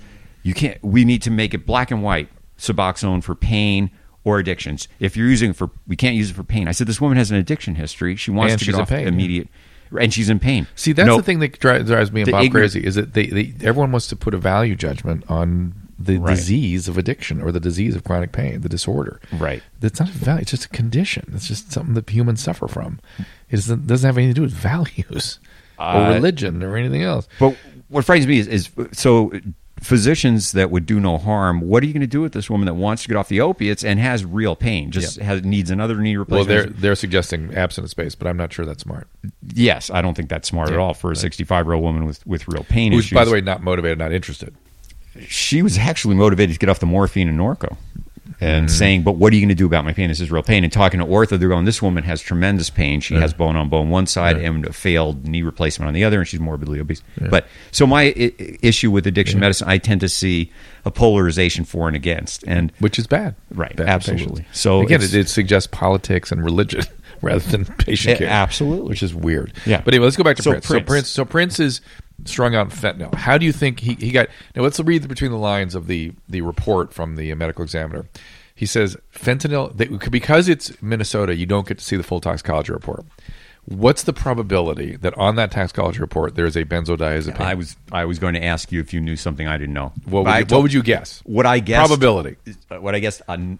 Speaker 5: we need to make it black and white, Suboxone for pain or addictions. If you're using it we can't use it for pain. I said, this woman has an addiction history. She wants to get off immediate... And she's in pain.
Speaker 2: See, that's the thing that drives me and Bob crazy, is that everyone wants to put a value judgment on the disease of addiction or the disease of chronic pain, the disorder.
Speaker 5: Right.
Speaker 2: That's not a value. It's just a condition. It's just something that humans suffer from. It doesn't have anything to do with values or religion or anything else.
Speaker 5: But what frightens me is so physicians that would do no harm, what are you going to do with this woman that wants to get off the opiates and has real pain, needs another knee replacement?
Speaker 2: Well, they're suggesting abstinence-based, but I'm not sure that's smart.
Speaker 5: Yes, I don't think that's smart at all for a 65-year-old woman with real pain
Speaker 2: issues.
Speaker 5: Who's,
Speaker 2: by the way, not motivated, not interested.
Speaker 5: She was actually motivated to get off the morphine and Norco. And saying, but what are you going to do about my pain? This is real pain. And talking to ortho, they're going, this woman has tremendous pain. She has bone on bone one side and a failed knee replacement on the other, and she's morbidly obese. Yeah. But so my issue with addiction medicine, I tend to see a polarization for and against, and
Speaker 2: which is bad.
Speaker 5: Right,
Speaker 2: bad
Speaker 5: absolutely.
Speaker 2: Patients.
Speaker 5: So
Speaker 2: again, it suggests politics and religion rather than patient care.
Speaker 5: Absolutely,
Speaker 2: which is weird.
Speaker 5: Yeah.
Speaker 2: But anyway, let's go back to Prince. So Prince is strung out on fentanyl. How do you think he got? Now let's read between the lines of the report from the medical examiner. He says fentanyl, because it's Minnesota, you don't get to see the full toxicology report. What's the probability that on that toxicology report there is a benzodiazepine?
Speaker 5: I was going to ask you if you knew something I didn't know.
Speaker 2: What would you guess?
Speaker 5: What I guessed,
Speaker 2: probability.
Speaker 5: What I guessed, 101%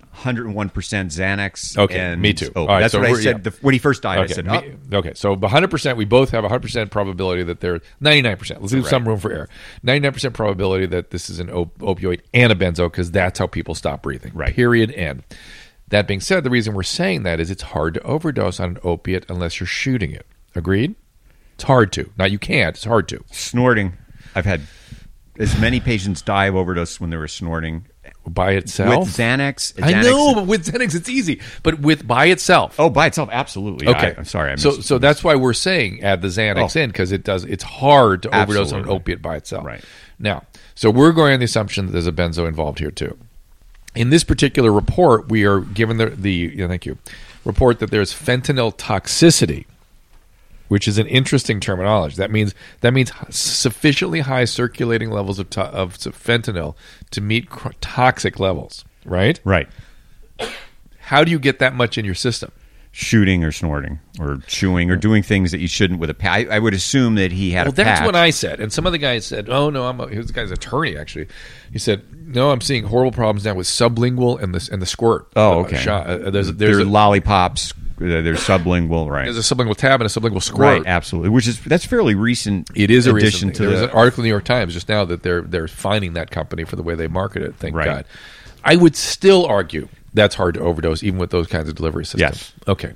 Speaker 5: Xanax.
Speaker 2: Okay,
Speaker 5: and,
Speaker 2: me too.
Speaker 5: Oh, right, that's so what I said when he first died.
Speaker 2: Okay,
Speaker 5: I said,
Speaker 2: okay, so 100%. We both have 100% probability that there's 99%. Let's leave some room for error. 99% probability that this is an opioid and a benzo, because that's how people stop breathing.
Speaker 5: Right.
Speaker 2: Period. End. That being said, the reason we're saying that is it's hard to overdose on an opiate unless you're shooting it. Agreed? It's hard to. Now, you can't. It's hard to.
Speaker 5: Snorting. I've had as many patients die of overdose when they were snorting.
Speaker 2: By itself?
Speaker 5: With Xanax.
Speaker 2: I know, but with Xanax it's easy. But by itself.
Speaker 5: Oh, by itself, absolutely.
Speaker 2: Okay.
Speaker 5: I'm sorry.
Speaker 2: So that's why we're saying add the Xanax in, because it's hard to overdose on an opiate by itself.
Speaker 5: Right.
Speaker 2: Now, so we're going on the assumption that there's a benzo involved here too. In this particular report, we are given thank you, report that there's fentanyl toxicity, which is an interesting terminology. That means sufficiently high circulating levels of fentanyl to meet toxic levels, right?
Speaker 5: Right.
Speaker 2: How do you get that much in your system?
Speaker 5: Shooting or snorting or chewing or doing things that you shouldn't with a patch. I would assume that he had a patch.
Speaker 2: Well, that's what I said. And some of the guys said, oh, no, this guy's attorney, actually. He said, no, I'm seeing horrible problems now with sublingual and the squirt.
Speaker 5: Oh, okay.
Speaker 2: There's
Speaker 5: lollipops. There's sublingual, right?
Speaker 2: There's a sublingual tab and a sublingual squirt.
Speaker 5: Right, absolutely. That's fairly recent.
Speaker 2: It is a
Speaker 5: addition
Speaker 2: recent
Speaker 5: to
Speaker 2: thing. There was an article in the New York Times just now that they're finding that company for the way they market it. Thank God. I would still argue that's hard to overdose, even with those kinds of delivery systems.
Speaker 5: Yes.
Speaker 2: Okay.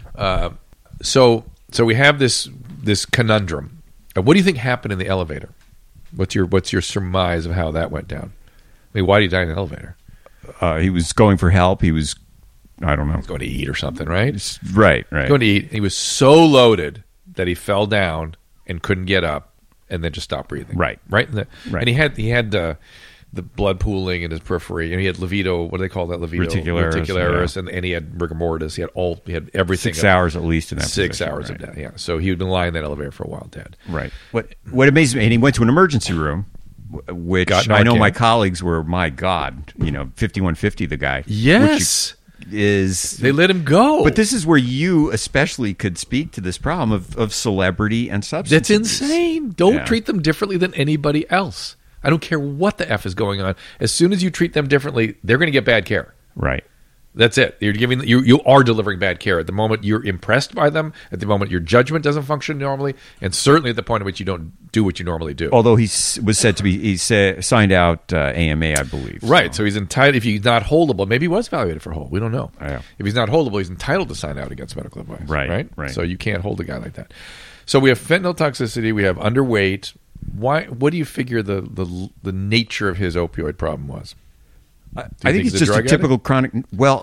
Speaker 2: So we have this conundrum. What do you think happened in the elevator? What's your surmise of how that went down? I mean, why did he die in an elevator?
Speaker 5: He was going for help. He was, I don't know. He was
Speaker 2: going to eat or something, right?
Speaker 5: Right.
Speaker 2: Going to eat. He was so loaded that he fell down and couldn't get up and then just stopped breathing. Right. And he had the blood pooling in his periphery, and he had livedo. What do they call that? Reticularis, and he had rigor mortis. He had everything.
Speaker 5: 6 hours at least in that.
Speaker 2: 6 hours of death. Yeah. So he had been lying in that elevator for a while, dead.
Speaker 5: Right. What amazes me, and he went to an emergency room, which I know my colleagues were. My God, 5150, the guy.
Speaker 2: Yes. They let him go.
Speaker 5: But this is where you especially could speak to this problem of celebrity and substance.
Speaker 2: That's insane. Don't treat them differently than anybody else. I don't care what the F is going on. As soon as you treat them differently, they're going to get bad care.
Speaker 5: Right.
Speaker 2: That's it. You are delivering bad care. At the moment you're impressed by them, at the moment your judgment doesn't function normally, and certainly at the point at which you don't do what you normally do.
Speaker 5: Although he was said to be, signed out AMA, I believe.
Speaker 2: Right. So he's entitled, if he's not holdable, maybe he was evaluated for hold. We don't know.
Speaker 5: Yeah.
Speaker 2: If he's not holdable, he's entitled to sign out against medical advice.
Speaker 5: Right.
Speaker 2: So you can't hold a guy like that. So we have fentanyl toxicity. We have underweight. What do you figure the nature of his opioid problem was?
Speaker 5: I think it's just a typical chronic. Well,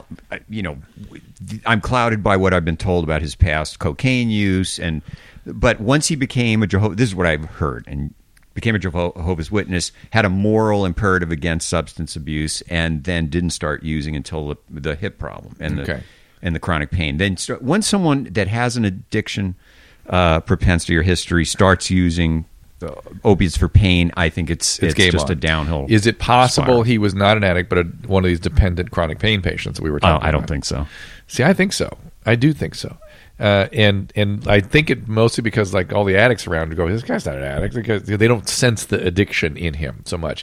Speaker 5: I'm clouded by what I've been told about his past cocaine use, but once he became this is what I've heard, and became a Jehovah's Witness, had a moral imperative against substance abuse, and then didn't start using until the hip problem and the chronic pain. Then once someone that has an addiction propensity or history starts using opiates for pain, I think it's just a downhill.
Speaker 2: Is it possible spiral. He was not an addict, but one of these dependent chronic pain patients that we were talking about?
Speaker 5: I don't think so.
Speaker 2: See, I think so. I do think so. And I think it mostly because like all the addicts around go, this guy's not an addict, because they don't sense the addiction in him so much.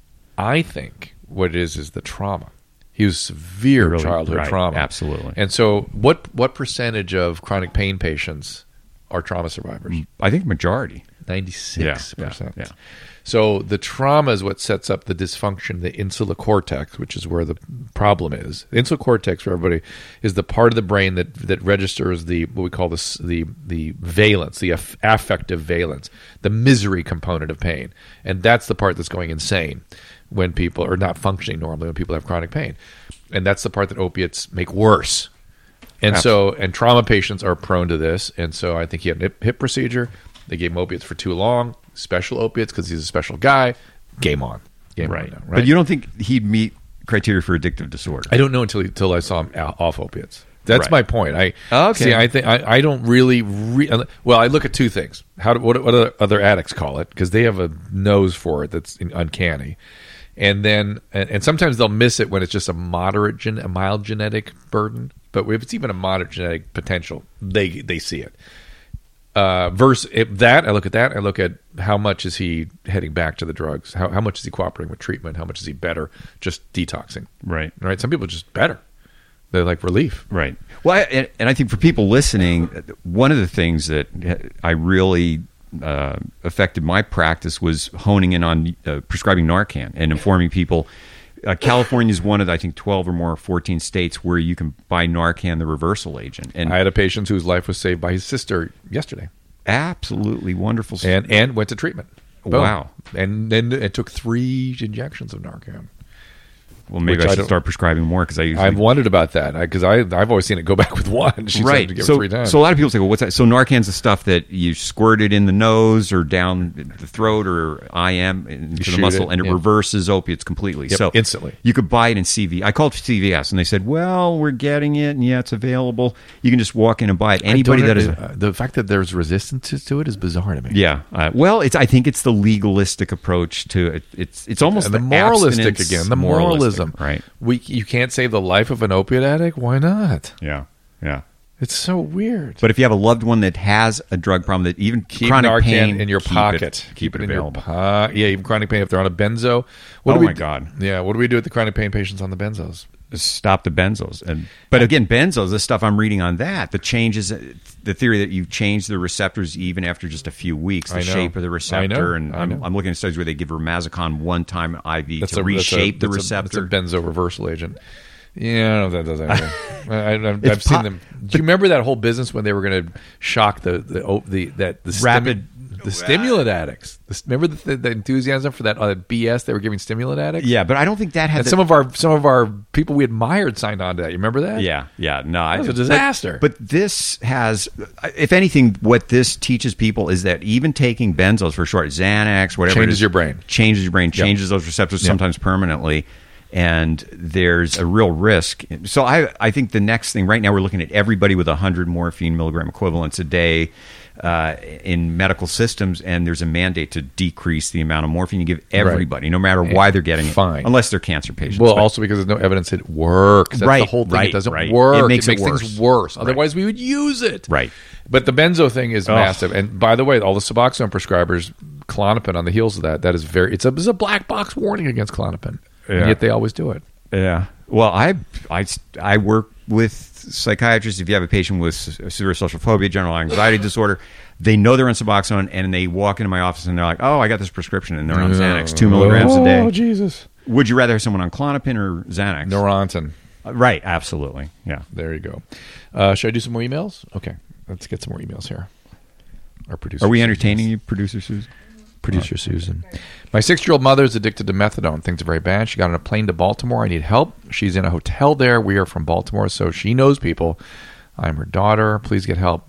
Speaker 2: I think what it is the trauma. He was severe childhood trauma.
Speaker 5: Absolutely.
Speaker 2: And so what percentage of chronic pain patients are trauma survivors?
Speaker 5: I think majority.
Speaker 2: 96%.
Speaker 5: Yeah.
Speaker 2: So the trauma is what sets up the dysfunction, the insular cortex, which is where the problem is. The insular cortex, for everybody, is the part of the brain that registers what we call the valence, the affective valence, the misery component of pain. And that's the part that's going insane when people are not functioning normally, when people have chronic pain. And that's the part that opiates make worse. And
Speaker 5: Absolutely.
Speaker 2: So trauma patients are prone to this. And so I think he had a hip procedure. They gave him opiates for too long, special opiates because he's a special guy. Game on.
Speaker 5: Right. But you don't think he'd meet criteria for addictive disorder?
Speaker 2: I don't know until I saw him off opiates. That's my point.
Speaker 5: Okay.
Speaker 2: See, I think I don't really. Well, I look at two things. What other addicts call it, because they have a nose for it that's uncanny, and then and sometimes they'll miss it when it's just a mild genetic burden. But if it's even a moderate genetic potential, they see it. Versus that, I look at that. I look at how much is he heading back to the drugs? How much is he cooperating with treatment? How much is he better just detoxing?
Speaker 5: Right.
Speaker 2: Some people are just better. They're like relief.
Speaker 5: Right. Well, and I think for people listening, one of the things that I really affected my practice was honing in on prescribing Narcan and informing people. California is one of, I think, 12 or more, 14 states where you can buy Narcan, the reversal agent. And
Speaker 2: I had a patient whose life was saved by his sister yesterday.
Speaker 5: Absolutely wonderful.
Speaker 2: And went to treatment. Boom.
Speaker 5: Wow.
Speaker 2: And then it took 3 injections of Narcan.
Speaker 5: Well, maybe I should start prescribing more because
Speaker 2: I've wondered about that because I've always seen it go back with one. She said to give it 3 times.
Speaker 5: So a lot of people say, well, what's that? So Narcan's the stuff that you squirt it in the nose or down the throat or IM into the muscle, and it reverses opiates completely.
Speaker 2: Yep,
Speaker 5: so
Speaker 2: instantly.
Speaker 5: You could buy it in CV. I called CVS, and they said, well, we're getting it, and yeah, it's available. You can just walk in and buy it. Anybody that is...
Speaker 2: the fact that there's resistance to it is bizarre to me.
Speaker 5: Yeah. Well, I think it's the legalistic approach to it. It's almost
Speaker 2: and the moralistic again. The moralism.
Speaker 5: Right.
Speaker 2: You can't save the life of an opiate addict? Why not?
Speaker 5: Yeah.
Speaker 2: It's so weird.
Speaker 5: But if you have a loved one that has a drug problem, that even
Speaker 2: keep
Speaker 5: chronic
Speaker 2: Narcan
Speaker 5: pain
Speaker 2: in your pocket.
Speaker 5: Keep it
Speaker 2: in
Speaker 5: available.
Speaker 2: your pocket. Yeah, even chronic pain if they're on a benzo.
Speaker 5: My God.
Speaker 2: Yeah, what do we do with the chronic pain patients on the benzos?
Speaker 5: Stop the benzos. But again, benzos, the stuff I'm reading on that, the changes, the theory that you change the receptors even after just a few weeks, the shape of the receptor. And I'm looking at studies where they give Ramazicon one-time IV to reshape the receptor.
Speaker 2: It's a benzo reversal agent. Yeah, I don't know if that does anything. I've seen them. Do you remember that whole business when they were going to shock the stimulant addicts? Remember the enthusiasm for that BS they were giving stimulant addicts?
Speaker 5: Yeah, but I don't think that had.
Speaker 2: And some of our people we admired signed on to that. You remember that?
Speaker 5: Yeah. No,
Speaker 2: it was a disaster.
Speaker 5: But this has, if anything, what this teaches people is that even taking benzos for short, Xanax, whatever,
Speaker 2: changes your brain,
Speaker 5: changes those receptors sometimes permanently. And there's a real risk. So I think the next thing, right now we're looking at everybody with 100 morphine milligram equivalents a day in medical systems, and there's a mandate to decrease the amount of morphine you give everybody, no matter why they're getting it, unless they're cancer patients.
Speaker 2: Well, also because there's no evidence it works. That's the whole thing. It doesn't work. It makes things worse. Otherwise, we would use it.
Speaker 5: Right.
Speaker 2: But the benzo thing is massive. And by the way, all the Suboxone prescribers, Klonopin on the heels of that is it's a black box warning against Klonopin. Yeah. And yet they always do it.
Speaker 5: Yeah. Well, I work with psychiatrists. If you have a patient with severe social phobia, general anxiety disorder, they know they're on Suboxone, and they walk into my office and they're like, "Oh, I got this prescription," and they're on Xanax, 2 milligrams a day.
Speaker 2: Oh, Jesus!
Speaker 5: Would you rather have someone on Klonopin or Xanax?
Speaker 2: Neurontin.
Speaker 5: Right. Absolutely. Yeah.
Speaker 2: There you go. Should I do some more emails? Okay. Let's get some more emails here. Our producer.
Speaker 5: Are we entertaining you, producer Susan?
Speaker 2: Producer Susan. My 6-year-old mother is addicted to methadone. Things are very bad. She got on a plane to Baltimore. I need help. She's in a hotel there. We are from Baltimore, so she knows people. I'm her daughter. Please get help.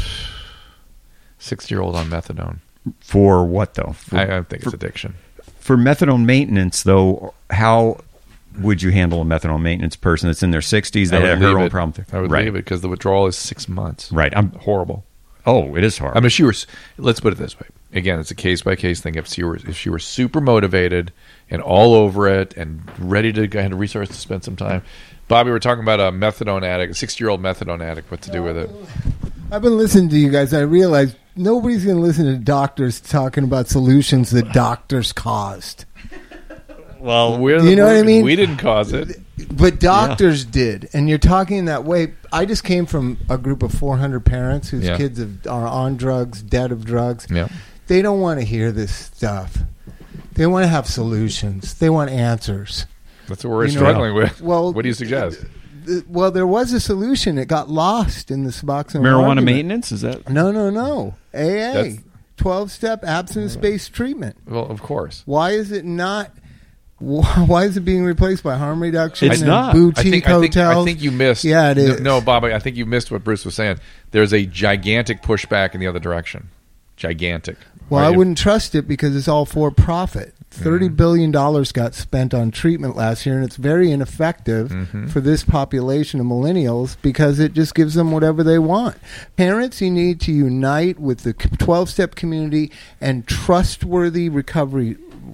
Speaker 2: 6-year-old on methadone.
Speaker 5: For what, though?
Speaker 2: I think it's addiction.
Speaker 5: For methadone maintenance, though, how would you handle a methadone maintenance person that's in their 60s? They have her own problem.
Speaker 2: I would leave it because the withdrawal is 6 months.
Speaker 5: Right.
Speaker 2: Horrible.
Speaker 5: Oh, it is hard.
Speaker 2: I mean, let's put it this way. Again, it's a case-by-case thing. If she were super motivated and all over it and ready to go ahead and resource to spend some time. Bobby, we're talking about a methadone addict, a 60-year-old methadone addict, what to do with it.
Speaker 7: I've been listening to you guys. I realize nobody's going to listen to doctors talking about solutions that doctors caused.
Speaker 2: Well,
Speaker 7: you know what I mean?
Speaker 2: We didn't cause it.
Speaker 7: But doctors did. And you're talking that way. I just came from a group of 400 parents whose kids are on drugs, dead of drugs.
Speaker 2: Yeah.
Speaker 7: They don't want to hear this stuff. They want to have solutions. They want answers.
Speaker 2: That's what we're struggling with. Well, what do you suggest?
Speaker 7: Well, there was a solution. It got lost in the Suboxone
Speaker 5: marijuana maintenance? Is that?
Speaker 7: No. AA. 12-step abstinence-based treatment.
Speaker 2: Well, of course.
Speaker 7: Why is it not... Why is it being replaced by harm reduction
Speaker 5: and
Speaker 7: boutique hotels?
Speaker 2: I think you missed.
Speaker 7: Yeah, it is.
Speaker 2: No, Bobby, I think you missed what Bruce was saying. There's a gigantic pushback in the other direction. Gigantic.
Speaker 7: Well, I wouldn't trust it because it's all for profit. $30 billion got spent on treatment last year, and it's very ineffective for this population of millennials because it just gives them whatever they want. Parents, you need to unite with the 12-step community and trustworthy recovery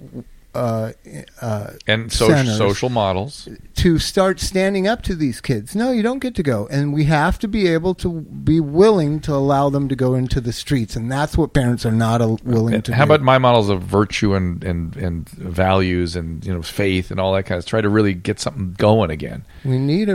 Speaker 2: and social models
Speaker 7: to start standing up to these kids. No, you don't get to go. And we have to be able to be willing to allow them to go into the streets. And that's what parents are not willing to do.
Speaker 2: How about my models of virtue and values and faith and all that kind of stuff? Try to really get something going again.
Speaker 7: We need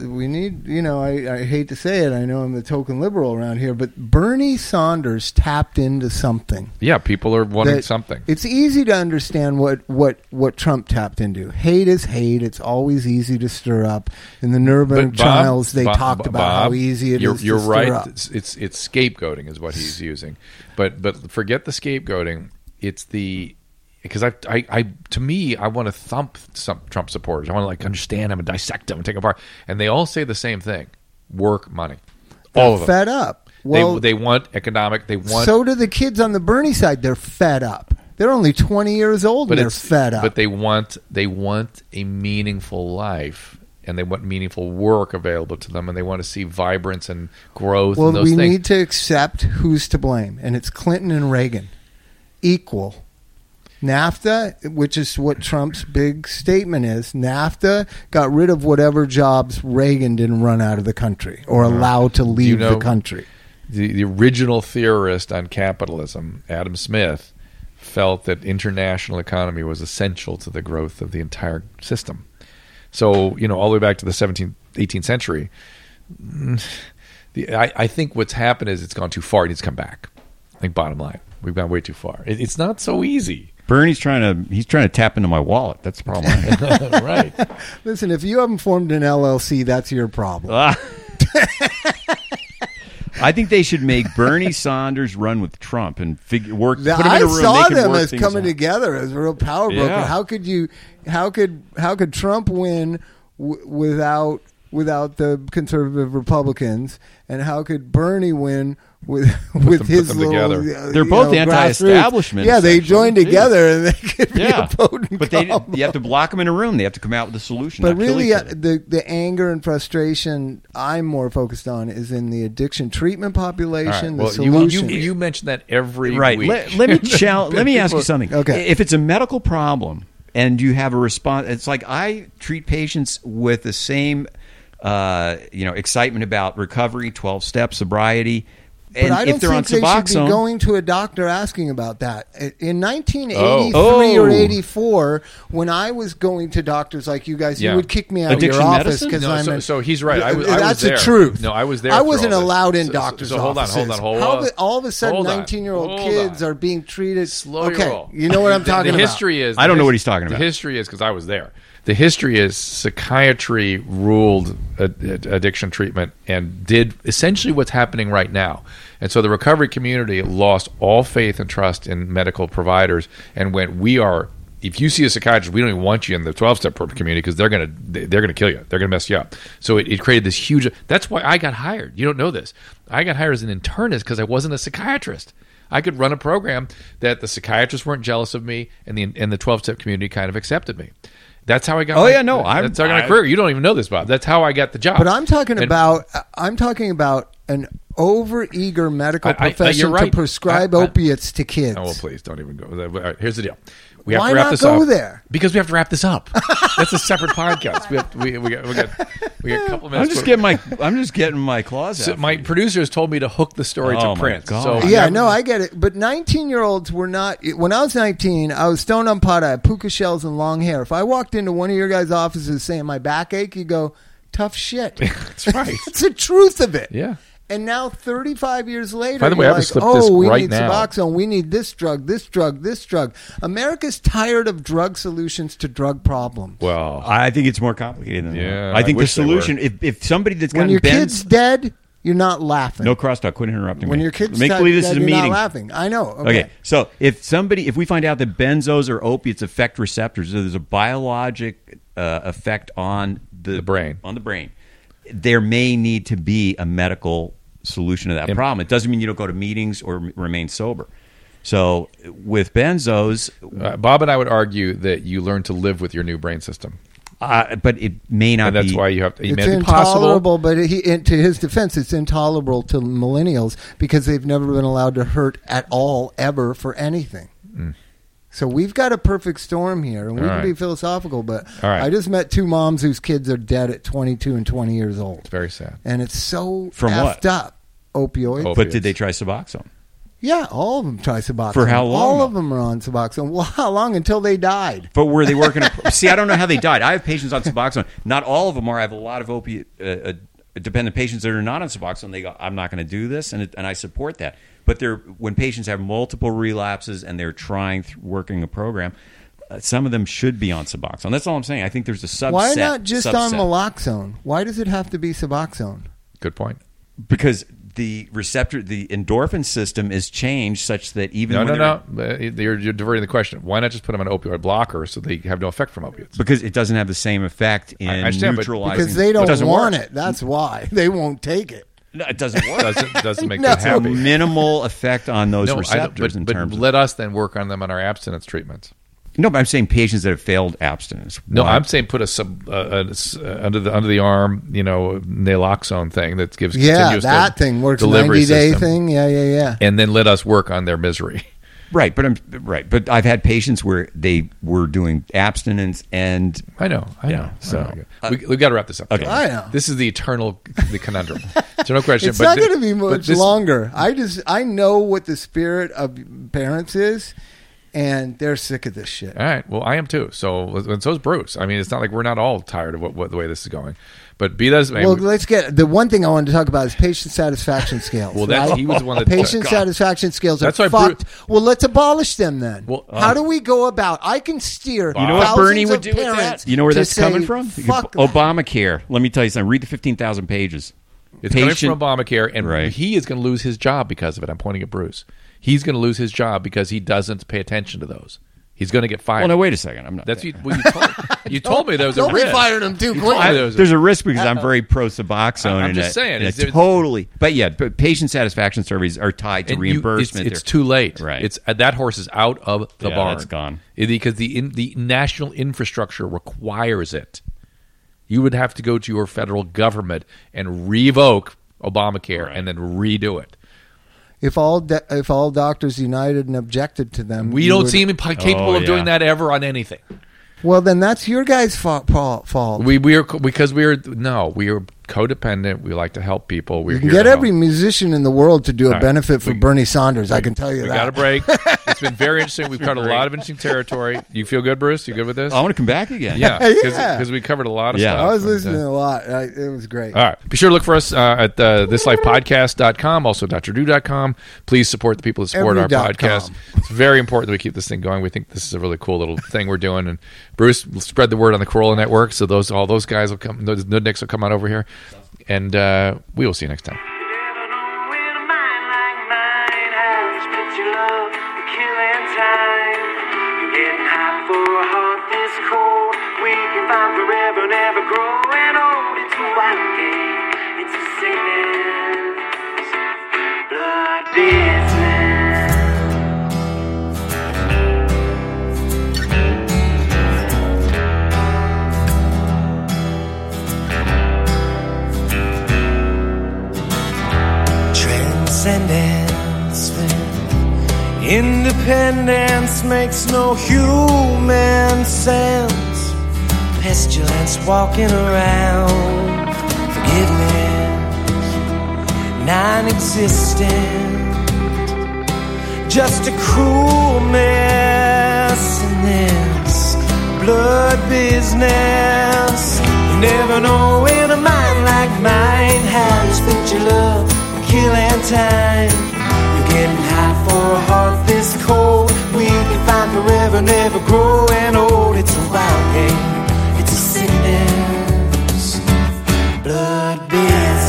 Speaker 7: I hate to say it, I know I'm the token liberal around here, but Bernie Sanders tapped into something.
Speaker 2: Yeah, people are wanting something.
Speaker 7: It's easy to understand what what Trump tapped into. Hate is hate. It's always easy to stir up. In the Nuremberg trials, they talked about how easy it is to stir up.
Speaker 2: It's scapegoating is what he's using. But forget the scapegoating. It's the because to me I want to thump some Trump supporters. I want to understand them and dissect them and take them apart. And they all say the same thing: work, money. All of them
Speaker 7: fed up. Well,
Speaker 2: they want economic. They want.
Speaker 7: So do the kids on the Bernie side. They're fed up. They're only 20 years old and they're fed up.
Speaker 2: But they want a meaningful life, and they want meaningful work available to them, and they want to see vibrance and growth and those things.
Speaker 7: Well, we need to accept who's to blame, and it's Clinton and Reagan. Equal. NAFTA, which is what Trump's big statement is, NAFTA got rid of whatever jobs Reagan didn't run out of the country or allow to leave the country.
Speaker 2: The original theorist on capitalism, Adam Smith, felt that international economy was essential to the growth of the entire system. So, all the way back to the 18th century, I think what's happened is it's gone too far. It needs to come back. I think bottom line, we've gone way too far. It's not so easy.
Speaker 5: Bernie's trying to tap into my wallet. That's the problem.
Speaker 2: Right.
Speaker 7: Listen, if you haven't formed an LLC, that's your problem.
Speaker 5: I think they should make Bernie Sanders run with Trump and put him in a room.
Speaker 7: I saw them as coming together as a real power broker.
Speaker 5: Yeah.
Speaker 7: How could Trump win without the conservative Republicans, and how could Bernie win with his
Speaker 2: them
Speaker 7: little?
Speaker 2: together.
Speaker 5: They're both anti-establishment.
Speaker 7: Yeah, they joined together and they could be a potent
Speaker 5: but you have to block them in a room. They have to come out with a solution.
Speaker 7: But really, the anger and frustration I'm more focused on is in the addiction treatment population.
Speaker 2: Right.
Speaker 7: The solution.
Speaker 2: You mention that every
Speaker 5: week. Let me ask you something.
Speaker 7: Okay.
Speaker 5: If it's a medical problem and you have a response, it's like I treat patients with the same excitement about recovery, 12-step sobriety.
Speaker 7: But I don't think they should be going to a doctor asking about that. In 1983 or 84, when I was going to doctors like you guys, you would kick me out of your office because
Speaker 2: So he's right. I was
Speaker 7: that's
Speaker 2: there.
Speaker 7: the truth.
Speaker 2: No, I was there.
Speaker 7: I wasn't allowed in doctors' offices.
Speaker 2: Hold on.
Speaker 7: All of a sudden, 19-year-old kids are being treated.
Speaker 2: Slow your roll.
Speaker 7: You know what I'm talking about.
Speaker 2: The history is.
Speaker 5: I don't know what he's talking about.
Speaker 2: The history is because I was there. The history is psychiatry ruled addiction treatment and did essentially what's happening right now. And so the recovery community lost all faith and trust in medical providers and went, if you see a psychiatrist, we don't even want you in the 12-step community because they're gonna kill you. They're gonna mess you up. So it created this huge. That's why I got hired. You don't know this. I got hired as an internist because I wasn't a psychiatrist. I could run a program that the psychiatrists weren't jealous of me, and the 12-step community kind of accepted me. That's how I got. That's how I got a career. You don't even know this, Bob. That's how I got the job.
Speaker 7: But I'm talking about an overeager medical profession to prescribe opiates to kids.
Speaker 2: Oh, well, please don't even go. All right, here's the deal. We have
Speaker 7: Why
Speaker 2: to wrap
Speaker 7: not
Speaker 2: this
Speaker 7: go
Speaker 2: up
Speaker 7: there?
Speaker 2: Because we have to wrap this up. That's a separate podcast. We got a couple minutes.
Speaker 5: I'm just getting my claws out.
Speaker 2: My producers told me to hook the story to print. So
Speaker 7: I get it. But 19-year-olds were not. When I was 19, I was stoned on pot. I had puka shells and long hair. If I walked into one of your guys' offices saying my back ache, you go, tough shit.
Speaker 2: That's right.
Speaker 7: It's the truth of it.
Speaker 2: Yeah.
Speaker 7: And now, 35 years later,
Speaker 2: by the way,
Speaker 7: you're
Speaker 2: I
Speaker 7: like,
Speaker 2: slip this
Speaker 7: we
Speaker 2: right
Speaker 7: need
Speaker 2: now.
Speaker 7: Suboxone, we need this drug, this drug, this drug. America's tired of drug solutions to drug problems.
Speaker 2: Well,
Speaker 5: I think it's more complicated than that. I think the
Speaker 2: wish they
Speaker 5: solution, if somebody that's
Speaker 7: when
Speaker 5: gotten
Speaker 7: your kid's dead, you're not laughing.
Speaker 5: No crosstalk. Quit interrupting
Speaker 7: when
Speaker 5: me.
Speaker 7: your kid's
Speaker 5: Make
Speaker 7: dead,
Speaker 5: believe this is a
Speaker 7: you're
Speaker 5: meeting.
Speaker 7: not laughing. I know.
Speaker 5: Okay. So if we find out that benzos or opiates affect receptors, so there's a biologic effect on the
Speaker 2: brain.
Speaker 5: On the brain, there may need to be a medical solution to that problem. It doesn't mean you don't go to meetings or remain sober. So with benzos,
Speaker 2: Bob and I would argue that you learn to live with your new brain system.
Speaker 5: But it may not
Speaker 2: and that's
Speaker 5: be.
Speaker 2: why you have to.
Speaker 7: It's intolerable, but to his defense, it's intolerable to millennials because they've never been allowed to hurt at all, ever, for anything. Mm. So we've got a perfect storm here, and we can be philosophical, but I just met two moms whose kids are dead at 22 and 20 years old.
Speaker 2: It's very sad.
Speaker 7: And it's so
Speaker 5: From
Speaker 7: effed up. Opioids.
Speaker 5: But did they try Suboxone?
Speaker 7: Yeah, all of them try Suboxone.
Speaker 5: For how long?
Speaker 7: All of them are on Suboxone. Well, how long? Until they died.
Speaker 5: But were they working? See, I don't know how they died. I have patients on Suboxone. Not all of them are. I have a lot of opiate-dependent patients that are not on Suboxone. They go, I'm not going to do this, and I support that. But when patients have multiple relapses and they're working a program, some of them should be on Suboxone. That's all I'm saying. I think there's a subset.
Speaker 7: Why not just on
Speaker 5: subset.
Speaker 7: Naloxone? Why does it have to be Suboxone?
Speaker 2: Good point.
Speaker 5: Because the endorphin system is changed such that even
Speaker 2: No. You're diverting the question. Why not just put them on an opioid blocker so they have no effect from opiates?
Speaker 5: Because it doesn't have the same effect in
Speaker 2: I understand, but
Speaker 5: neutralizing.
Speaker 7: Because they don't want
Speaker 2: work.
Speaker 7: it. That's why. They won't take it.
Speaker 5: No, it doesn't work.
Speaker 2: doesn't make
Speaker 7: No.
Speaker 2: them
Speaker 5: It's a
Speaker 2: happy.
Speaker 5: minimal effect on those receptors in
Speaker 2: but
Speaker 5: terms of.
Speaker 2: let us then work on them on our abstinence treatments.
Speaker 5: No, but I'm saying patients that have failed abstinence.
Speaker 2: No,
Speaker 5: Why?
Speaker 2: I'm saying put under the arm, naloxone thing that gives
Speaker 7: Yeah,
Speaker 2: continuous
Speaker 7: that thing works.
Speaker 2: delivery
Speaker 7: 90-day
Speaker 2: system.
Speaker 7: thing. Yeah.
Speaker 2: And then let us work on their misery.
Speaker 5: Right, but I've had patients where they were doing abstinence and
Speaker 2: I know.
Speaker 5: so-
Speaker 2: We've got to wrap this up.
Speaker 5: Okay.
Speaker 7: I know.
Speaker 2: This is the conundrum. So no question.
Speaker 7: It's
Speaker 2: but
Speaker 7: not
Speaker 2: thi-
Speaker 7: going to be
Speaker 2: but
Speaker 7: much
Speaker 2: this-
Speaker 7: longer. I know what the spirit of parents is, and they're sick of this shit.
Speaker 2: All right. Well, I am too. So and so's Bruce. I mean, it's not like we're not all tired of what the way this is going. But be that as it may,
Speaker 7: Well, let's get the one thing I wanted to talk about is patient satisfaction scales.
Speaker 2: Well, that's-
Speaker 7: right?
Speaker 2: he was the one that-
Speaker 7: patient
Speaker 2: God.
Speaker 7: satisfaction scales are
Speaker 2: That's why
Speaker 7: fucked. Well, let's abolish them then.
Speaker 2: Well,
Speaker 7: how do we go about? I can steer.
Speaker 2: You know what
Speaker 7: thousands
Speaker 5: Bernie would
Speaker 7: of
Speaker 5: do with
Speaker 7: parents
Speaker 5: that? You know where
Speaker 7: to
Speaker 5: that's coming
Speaker 7: say,
Speaker 5: from?
Speaker 7: Fuck
Speaker 5: Obamacare. Let me tell you something. Read the 15,000 pages.
Speaker 2: it's coming from Obamacare, and
Speaker 5: Right.
Speaker 2: he is going to lose his job because of it. I'm pointing at Bruce. He's going to lose his job because he doesn't pay attention to those. He's going to get fired.
Speaker 5: Well, no, wait a second. I'm not.
Speaker 2: That's what you told. You told me there was a
Speaker 7: Don't
Speaker 2: risk.
Speaker 7: be firing him too
Speaker 2: You told
Speaker 7: quick.
Speaker 2: me there was a-
Speaker 5: There's a risk because I'm very pro Suboxone.
Speaker 2: I'm
Speaker 5: and
Speaker 2: just saying,
Speaker 5: and
Speaker 2: is there-
Speaker 5: totally. But yeah, but patient satisfaction surveys are tied to
Speaker 2: and
Speaker 5: reimbursement.
Speaker 2: it's too late.
Speaker 5: Right.
Speaker 2: It's that horse is out of the
Speaker 5: Yeah,
Speaker 2: barn.
Speaker 5: that's gone.
Speaker 2: Because the national infrastructure requires it. You would have to go to your federal government and revoke Obamacare and then redo it.
Speaker 7: If all doctors united and objected to them,
Speaker 2: We
Speaker 7: you
Speaker 2: don't
Speaker 7: would-
Speaker 2: seem capable of
Speaker 5: yeah.
Speaker 2: doing that ever on anything.
Speaker 7: Well, then that's your guys' fault.
Speaker 2: We are codependent. We like to help people. We're
Speaker 7: You can
Speaker 2: here
Speaker 7: get
Speaker 2: to
Speaker 7: every
Speaker 2: help.
Speaker 7: musician in the world to do a
Speaker 2: right.
Speaker 7: benefit for Bernie Sanders. I can tell you
Speaker 2: We
Speaker 7: that.
Speaker 2: got a break. It's been very interesting. We've covered a lot of interesting territory. You feel good, Bruce? You good with this?
Speaker 5: I want to come back again.
Speaker 2: Yeah,
Speaker 7: Yeah.
Speaker 2: because we covered a lot of
Speaker 5: Yeah.
Speaker 2: stuff.
Speaker 7: I was
Speaker 2: And,
Speaker 7: listening a lot. It was great.
Speaker 2: All right. Be sure to look for us at thislifepodcast.com, also drdrew.com. Please support the people that support our podcast. It's very important that we keep this thing going. We think this is a really cool little thing we're doing. And Bruce, will spread the word on the Corolla Network, so all those guys will come, those nudniks will come on over here. And we will see you next time.
Speaker 8: Transcendence, independence makes no human sense. Pestilence walking around, forgiveness non-existent, just a cruel mess in this blood business. You never know when a mind like mine has spent your love, killing time. You're getting hot for a heart this cold. We can find forever, never growing old. It's a wild game, it's a sickness, blood business.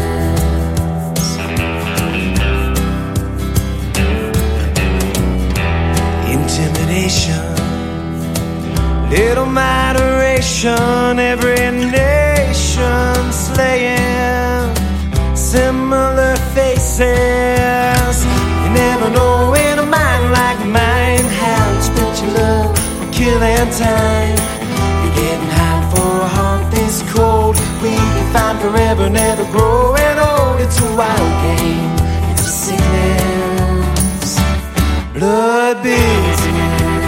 Speaker 8: Intimidation, little moderation, every nation slaying similar faces. You never know when a mind like mine has spent your love killing time. You're getting hot for a heart this cold. We can find forever, never growing old. It's a wild game, it's a sickness, blood business.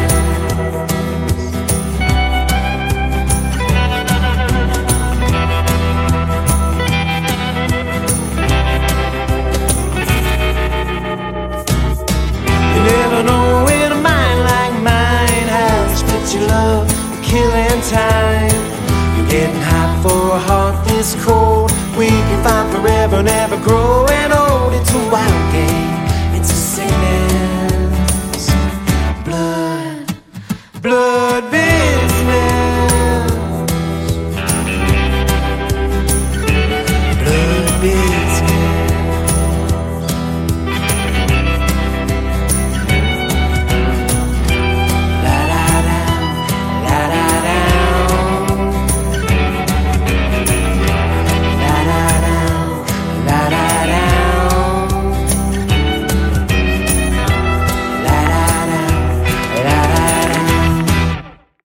Speaker 8: Your love, killing time. You're getting hot for a heart this cold. We can find forever, never grow.